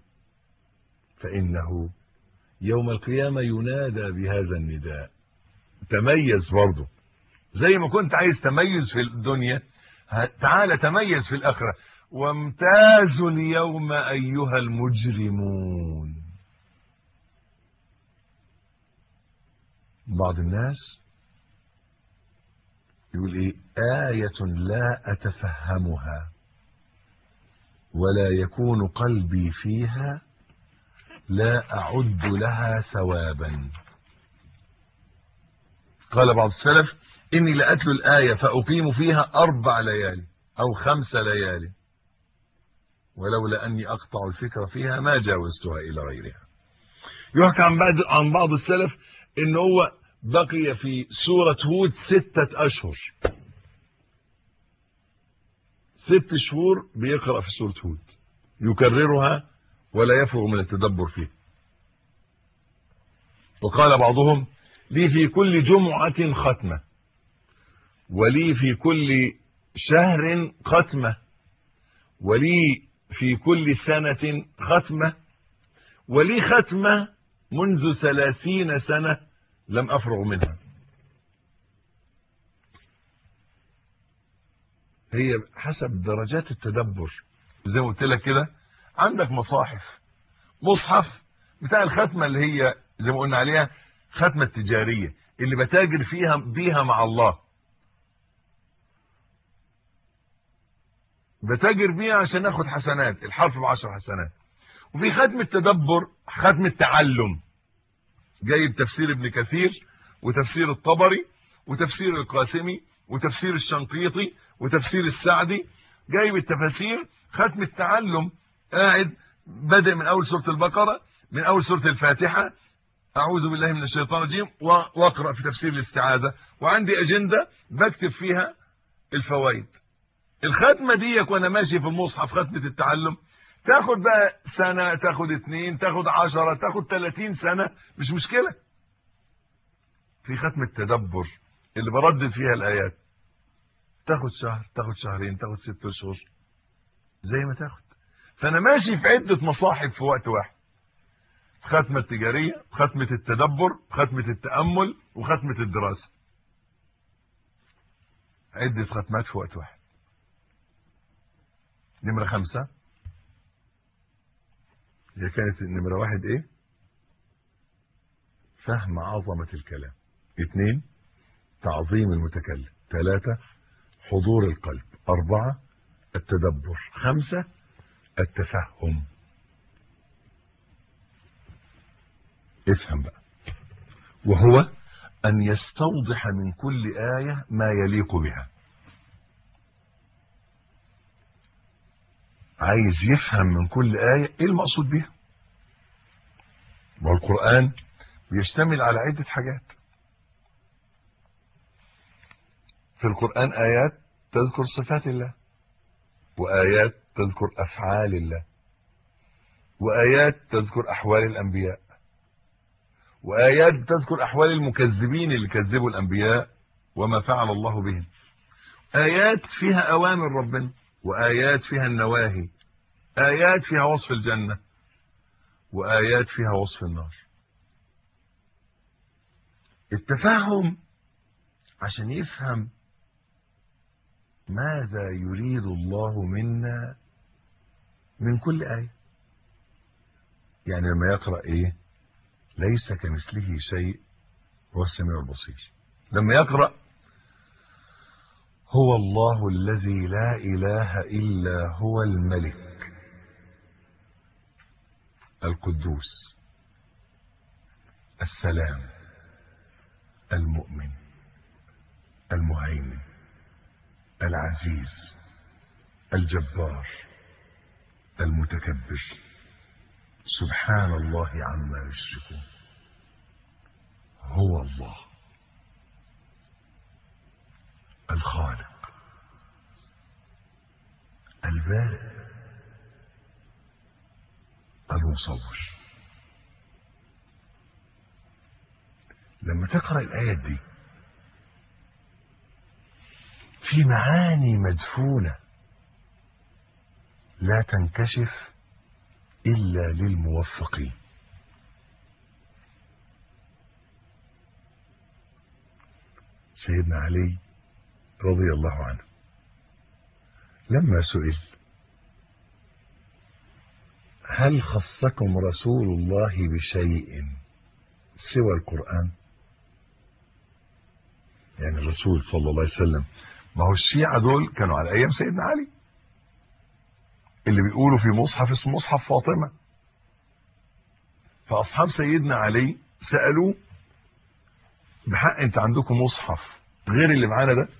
فإنه يوم القيامة ينادى بهذا النداء: تميز برضه. زي ما كنت عايز تميز في الدنيا، تعال تميز في الآخرة. وامتازوا اليوم أيها المجرمون. بعض الناس يقول ايه: آية لا أتفهمها ولا يكون قلبي فيها لا أعد لها ثوابا. قال بعض السلف: إني لأتلو الآية فأقيم فيها أربع ليالي أو خمس ليالي ولولا أني أقطع الفكر فيها ما جاوزتها إلى غيرها. يحكى عن بعض عن بعض السلف إن هو بقي في سورة هود ستة أشهر، ست شهور بيقرأ في سورة هود، يكررها ولا يفرغ من التدبر فيه. وقال بعضهم: لي في كل جمعة ختمة، ولي في كل شهر ختمة، ولي في كل سنة ختمة، ولي ختمة منذ ثلاثين سنة لم أفرغ منها. هي حسب درجات التدبر. زي ما قلت لك كده، عندك مصاحف، مصحف بتاع الختمة اللي هي زي ما قلنا عليها ختمة تجارية، اللي بتاجر فيها بيها مع الله، بتاجر بيها عشان اخد حسنات، الحرف بعشر حسنات. وفي ختمة تدبر، ختمة تعلم، جايب تفسير ابن كثير وتفسير الطبري وتفسير القاسمي وتفسير الشنقيطي وتفسير السعدي، جايب التفاسير، ختمة تعلم، قاعد بدأ من اول سورة البقرة، من اول سورة الفاتحة، اعوذ بالله من الشيطان الرجيم، واقرأ في تفسير الاستعاذة، وعندي اجندة بكتب فيها الفوائد. الختمة دي وانا ماشي في المصحف، ختمة التعلم، تاخد بقى سنة، تاخد اتنين، تاخد عشرة، تاخد تلاتين سنة، مش مشكلة. في ختمة تدبر اللي بردد فيها الآيات، تاخد شهر، تاخد شهرين، تاخد ست اشهر، زي ما تاخد. فانا ماشي في عدة مصاحف في وقت واحد: ختمة تجارية، ختمة التدبر، ختمة التأمل، وختمة الدراسة. عدة ختمات في وقت واحد. نمرة خمسة، هي كانت نمرة واحد ايه؟ فهم عظمة الكلام. اثنين، تعظيم المتكلم. ثلاثة، حضور القلب. أربعة، التدبر. خمسة، التفهم. افهم بقى، وهو أن يستوضح من كل آية ما يليق بها. عايز يفهم من كل آية ايه المقصود بها. والقرآن بيشتمل على عدة حاجات. في القرآن آيات تذكر صفات الله، وآيات تذكر أفعال الله، وآيات تذكر أحوال الأنبياء، وآيات تذكر أحوال المكذبين اللي كذبوا الأنبياء وما فعل الله بهم. آيات فيها أوامر ربنا، وآيات فيها النواهي، آيات فيها وصف الجنة، وآيات فيها وصف النار. التفهم عشان يفهم ماذا يريد الله منا من كل آية. يعني لما يقرأ إيه؟ ليس كمثله شيء هو السميع البصير. لما يقرأ هو الله الذي لا إله إلا هو الملك القدوس السلام المؤمن المهيمن العزيز الجبار المتكبر سبحان الله عما يشركون، هو الله الخالق البارئ المصور. لما تقرأ الآيات دي في معاني مدفونة لا تنكشف إلا للموفقين. سيدنا علي رضي الله عنه لما سئل هل خصكم رسول الله بشيء سوى القرآن؟ يعني الرسول صلى الله عليه وسلم، ما هو الشيعة دول كانوا على أيام سيدنا علي اللي بيقولوا في مصحف اسمه مصحف فاطمة. فأصحاب سيدنا علي سألوه بحق انت عندكم مصحف غير اللي معانا ده؟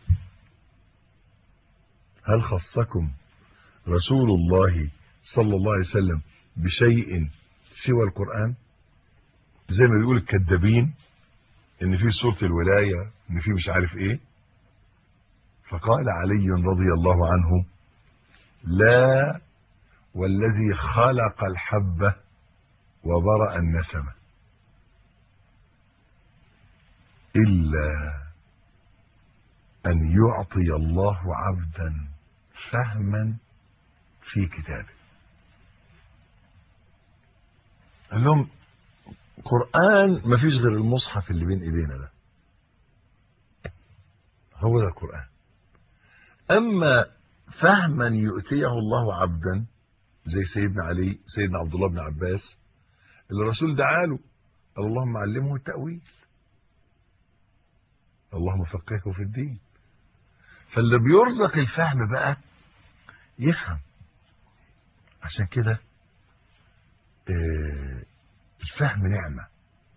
هل خصكم رسول الله صلى الله عليه وسلم بشيء سوى القرآن؟ زي ما بيقول الكذابين ان في سورة الولاية ان في مش عارف ايه. فقال علي رضي الله عنه لا والذي خلق الحبة وبرأ النسمة إلا أن يعطي الله عبدا فهما في كتابه. قال لهم قرآن ما فيش غير المصحف اللي بين ايدينا ده، هو ده القرآن. اما فهما يؤتيه الله عبدا زي سيدنا علي، سيدنا عبد الله بن عباس اللي الرسول دعا له قال اللهم علمه التأويل، اللهم فقهه في الدين. فاللي بيرزق الفهم بقى يفهم. عشان كده الفهم نعمة،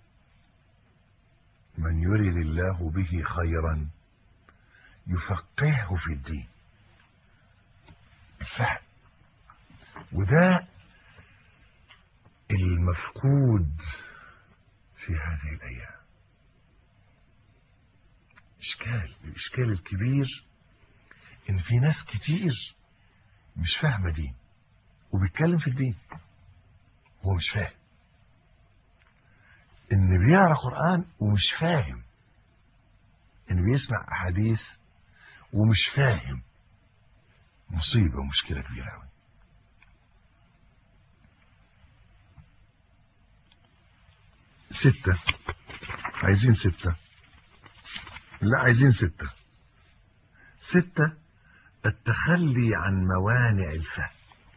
من يريد الله به خيرا يفقهه في الدين. الفهم، وده المفقود في هذه الأيام. إشكال الإشكال الكبير إن في ناس كتير مش فاهمة دين وبيتكلم في الدين هو مش فاهم، إن بيقرأ قرآن ومش فاهم، إن بيسمع أحاديث ومش فاهم. مصيبة ومشكلة كبيرة أوي. ستة، عايزين ستة، لا عايزين ستة. ستة، التخلي عن موانع الفهم.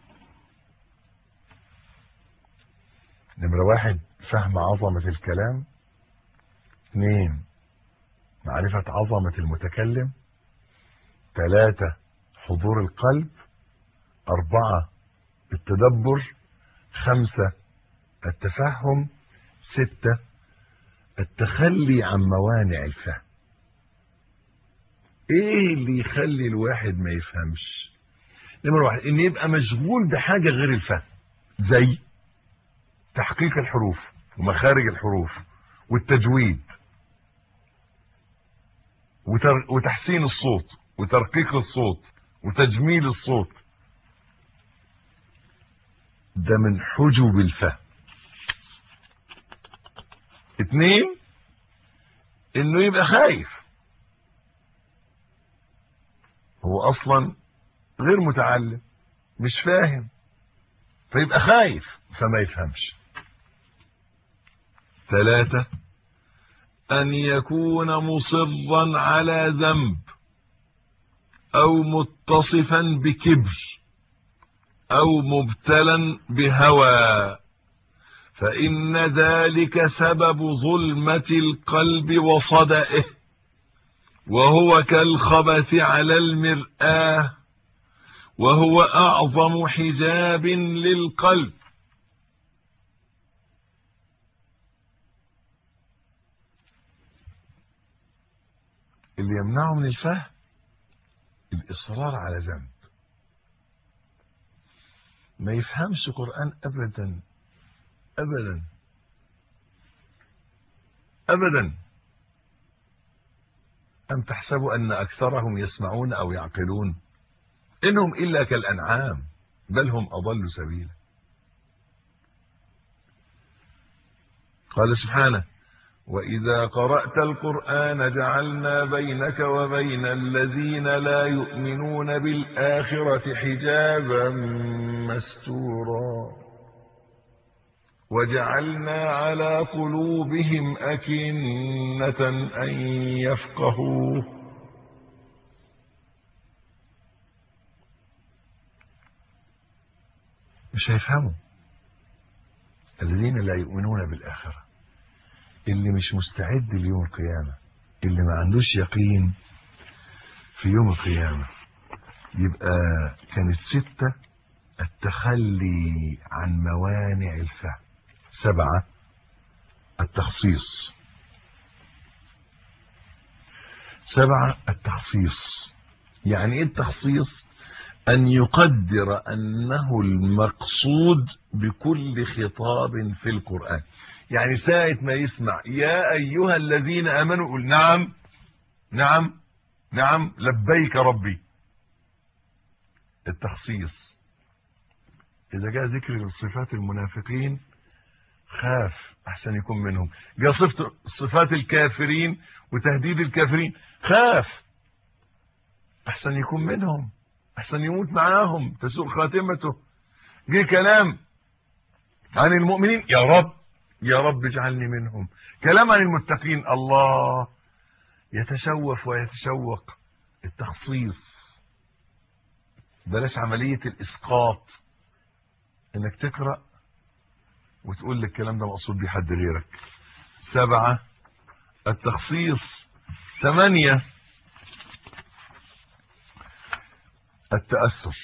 نمرة واحد فهم عظمة الكلام. اثنين معرفة عظمة المتكلم. ثلاثة حضور القلب. أربعة التدبر. خمسة التفهم. ستة التخلي عن موانع الفهم. ايه اللي يخلي الواحد ما يفهمش؟ نمرة واحد ان يبقى مشغول بحاجة غير الفهم، زي تحقيق الحروف ومخارج الحروف والتجويد وتحسين الصوت وترقيق الصوت وتجميل الصوت. ده من حجب الفهم. اتنين، انه يبقى خايف، هو اصلا غير متعلم مش فاهم، فيبقى خايف فما يفهمش. ثلاثة، ان يكون مصرا على ذنب او متصفا بكبر او مبتلا بهوى، فإن ذلك سبب ظلمة القلب وصدئه، وهو كالخبث على المرآة، وهو أعظم حجاب للقلب. اللي يمنعه من الفهم الإصرار على ذنب، ما يفهمش قرآن أبدا أبدا أبدا. أم تحسبوا أن أكثرهم يسمعون أو يعقلون؟ إنهم إلا كالأنعام بل هم أضل سبيلا. قال سبحانه: وإذا قرأت القرآن جعلنا بينك وبين الذين لا يؤمنون بالآخرة حجابا مستورا وجعلنا على قلوبهم أكنة أن يفقهوه. مش هيفهموا الذين لا يؤمنون بالآخرة، اللي مش مستعد ليوم القيامة، اللي ما عندوش يقين في يوم القيامة. يبقى كانت ستة: التخلي عن موانع الفهم. سبعة: التخصيص. سبعة: التخصيص. يعني ايه التخصيص؟ ان يقدر انه المقصود بكل خطاب في القرآن. يعني ساعة ما يسمع يا ايها الذين امنوا يقول نعم نعم نعم لبيك ربي. التخصيص. اذا جاء ذكر صفات المنافقين خاف احسن يكون منهم، جاء صفة صفات الكافرين وتهديد الكافرين خاف احسن يكون منهم، احسن يموت معاهم تسوء خاتمته. جه كلام عن المؤمنين يا رب يا رب اجعلني منهم. كلام عن المتقين الله يتشوف ويتشوق. التخصيص. بلاش عملية الاسقاط، انك تقرأ وتقول لك الكلام ده مقصود بيه حد غيرك. سبعة: التخصيص. ثمانية: التأثر.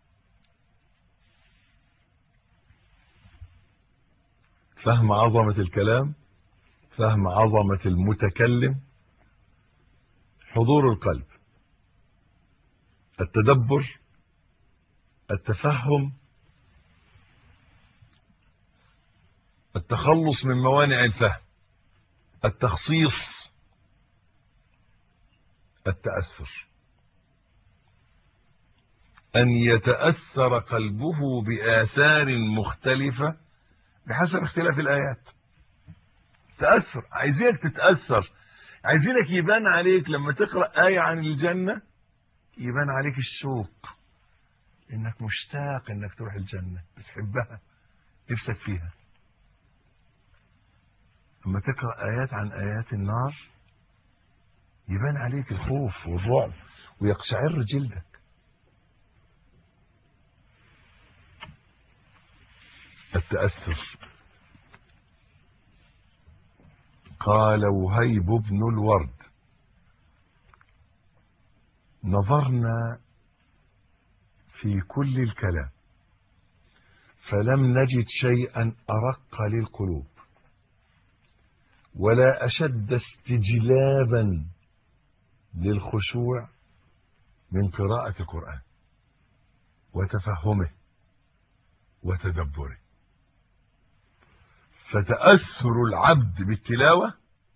فهم عظمة الكلام، فهم عظمة المتكلم، حضور القلب، التدبر، التفهم، التخلص من موانع الفهم، التخصيص، التأثر. أن يتأثر قلبه بآثار مختلفة بحسب اختلاف الآيات. تأثر، عايزينك تتأثر، عايزينك يبان عليك لما تقرأ آية عن الجنة يبان عليك الشوق، إنك مشتاق إنك تروح الجنة، بتحبها، نفسك فيها. لما تقرأ آيات عن آيات النار يبان عليك الخوف والرعب ويقشعر جلدك. التأثر. قال وهيب بن الورد: نظرنا في كل الكلام فلم نجد شيئا أرق للقلوب ولا أشد استجلابا للخشوع من قراءة القرآن وتفهمه وتدبره. فتأثر العبد بالتلاوة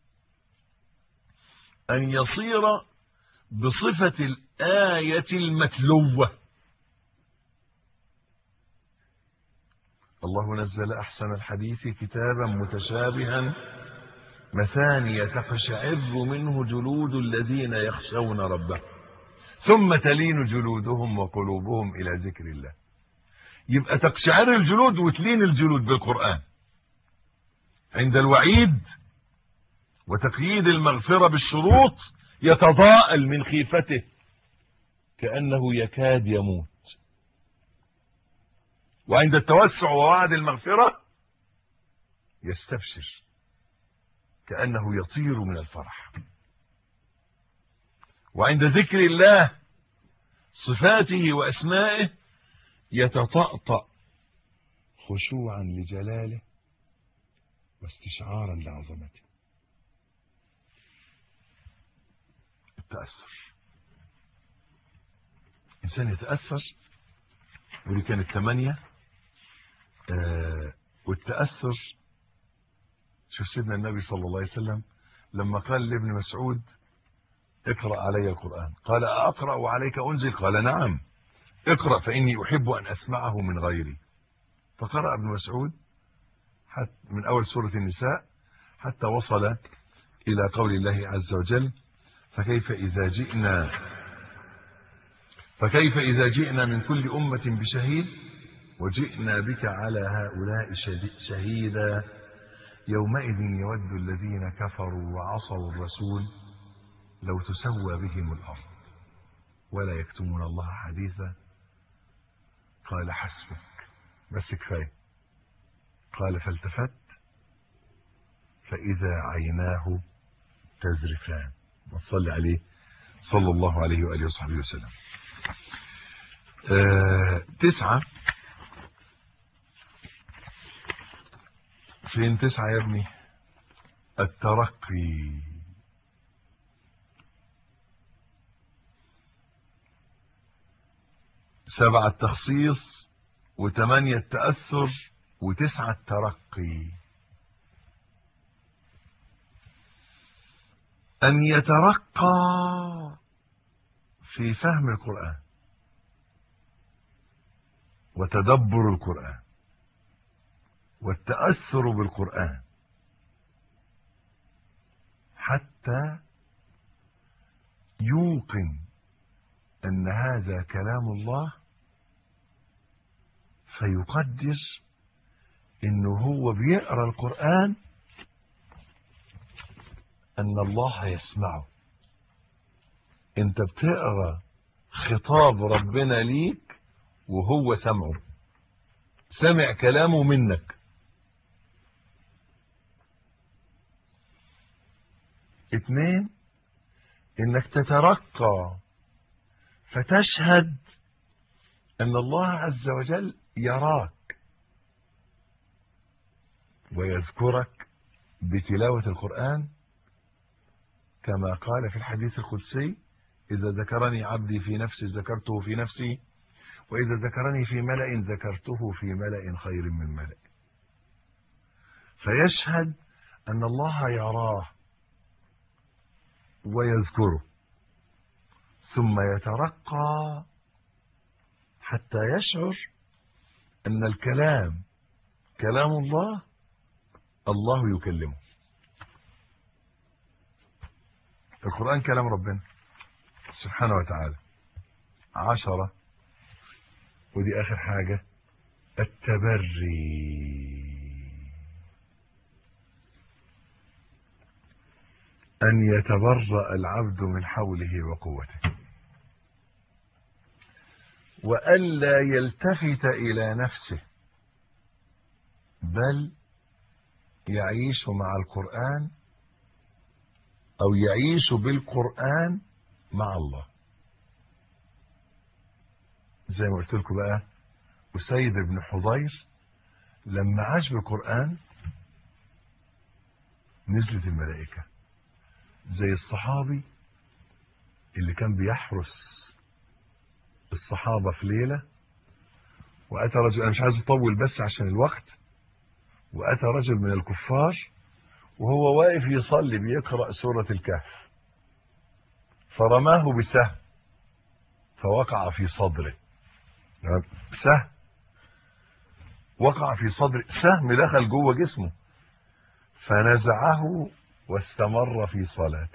أن يصير بصفة الآية المتلوة. الله نزل أحسن الحديث كتابا متشابها مثانية تقشعر منه جلود الذين يخشون ربهم ثم تلين جلودهم وقلوبهم إلى ذكر الله. يبقى تقشعر الجلود وتلين الجلود بالقرآن عند الوعيد وتقييد المغفرة بالشروط، يتضاءل من خيفته كأنه يكاد يموت، وعند التوسع ووعد المغفرة يستبشر كأنه يطير من الفرح، وعند ذكر الله صفاته وأسمائه يتطأطأ خشوعا لجلاله واستشعارا لعظمته. التأثر، إنسان يتأثر، ودي كانت ثمانية. آه والتأثر، شوف سيدنا النبي صلى الله عليه وسلم لما قال لابن مسعود اقرأ علي القرآن، قال أقرأ وعليك أنزل؟ قال نعم، اقرأ فإني أحب أن أسمعه من غيري. فقرأ ابن مسعود حتى من أول سورة النساء حتى وصل إلى قول الله عز وجل فكيف إذا جئنا فكيف إذا جئنا من كل أمة بشهيد وجئنا بك على هؤلاء شهيدا يومئذ يود الذين كفروا وعصوا الرسول لو تسوى بهم الأرض ولا يكتمون الله حديثا. قال حسبك، بس كفاية. قال فالتفت فإذا عيناه تذرفان. وصلي عليه صلى الله عليه وآله وصحبه وسلم. آه تسعة، فين تسعة يا ابني؟ الترقي. سبعة التخصيص، وثمانية التأثر، وتسعة الترقي. أن يترقى في فهم القرآن وتدبر القرآن والتأثر بالقرآن حتى يوقن أن هذا كلام الله، فيقدر إنه هو بيقرأ القرآن أن الله يسمعه. أنت بتقرأ خطاب ربنا ليك وهو سمعه، سمع كلامه منك. اثنين، انك تترقى فتشهد ان الله عز وجل يراك ويذكرك بتلاوة القرآن، كما قال في الحديث القدسي إذا ذكرني عبدي في نفسي ذكرته في نفسي، وإذا ذكرني في ملأ ذكرته في ملأ خير من ملأ. فيشهد أن الله يراه ويذكره، ثم يترقى حتى يشعر أن الكلام كلام الله، الله يكلمه. القرآن كلام ربنا سبحانه وتعالى. عشرة، ودي آخر حاجة، التبري. أن يتبرأ العبد من حوله وقوته، وألا يلتفت إلى نفسه، بل يعيش مع القرآن أو يعيش بالقرآن مع الله. زي ما قلت لكم بقى، أسيد بن حضير لما عاش بالقرآن نزلت الملائكة، زي الصحابي اللي كان بيحرس الصحابة في ليلة، وأتى رجل، أنا مش عايز أطول بس عشان الوقت، وأتى رجل من الكفار وهو واقف يصلي بيقرأ سورة الكهف، فرماه بسهم فوقع في صدره. سهم وقع في صدره، سهم دخل جوه جسمه، فنزعه واستمر في صلاته،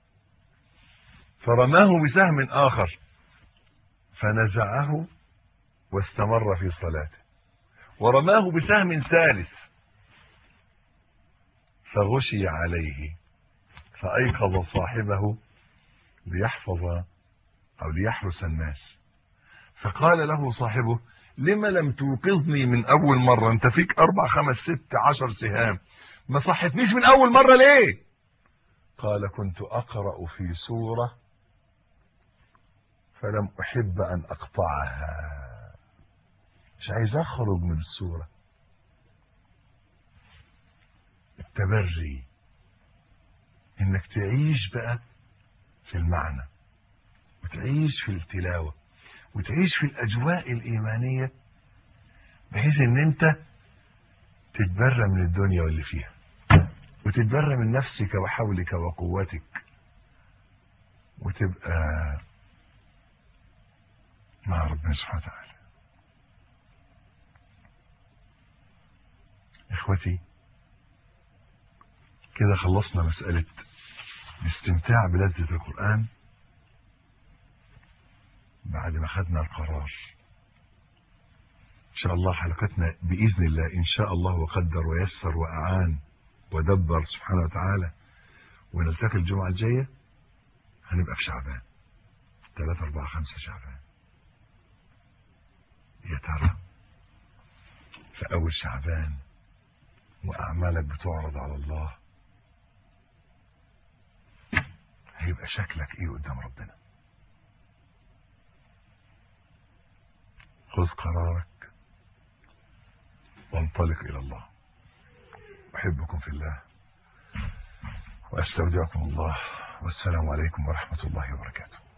فرماه بسهم آخر فنزعه واستمر في صلاته، ورماه بسهم ثالث فغشي عليه فأيقظ صاحبه ليحفظ أو ليحرس الناس، فقال له صاحبه: لما لم توقظني من أول مرة؟ أنت فيك أربع خمس ست عشر سهام، ما صحتنيش من أول مرة ليه؟ قال: كنت أقرأ في سورة فلم أحب أن أقطعها، مش عايز أخرج من السورة. التبري إنك تعيش بقى في المعنى، وتعيش في التلاوة، وتعيش في الأجواء الإيمانية، بحيث إن أنت تتبرى من الدنيا واللي فيها، وتتبرى من نفسك وحولك وقوتك، وتبقى مع ربنا سبحانه وتعالى. إخوتي، كده خلصنا مسألة الاستمتاع بلذة القرآن بعد ما خدنا القرار. إن شاء الله حلقتنا بإذن الله إن شاء الله وقدر ويسر وأعان ودبر سبحانه وتعالى، ونلتقي الجمعة الجاية هنبقى في شعبان، ثلاثة أربعة خمسة شعبان. يا ترى في أول شعبان وأعمالك بتعرض على الله هيبقى شكلك إيه قدام ربنا؟ خذ قرارك وانطلق إلى الله. أحبكم في الله وأستودعكم الله، والسلام عليكم ورحمة الله وبركاته.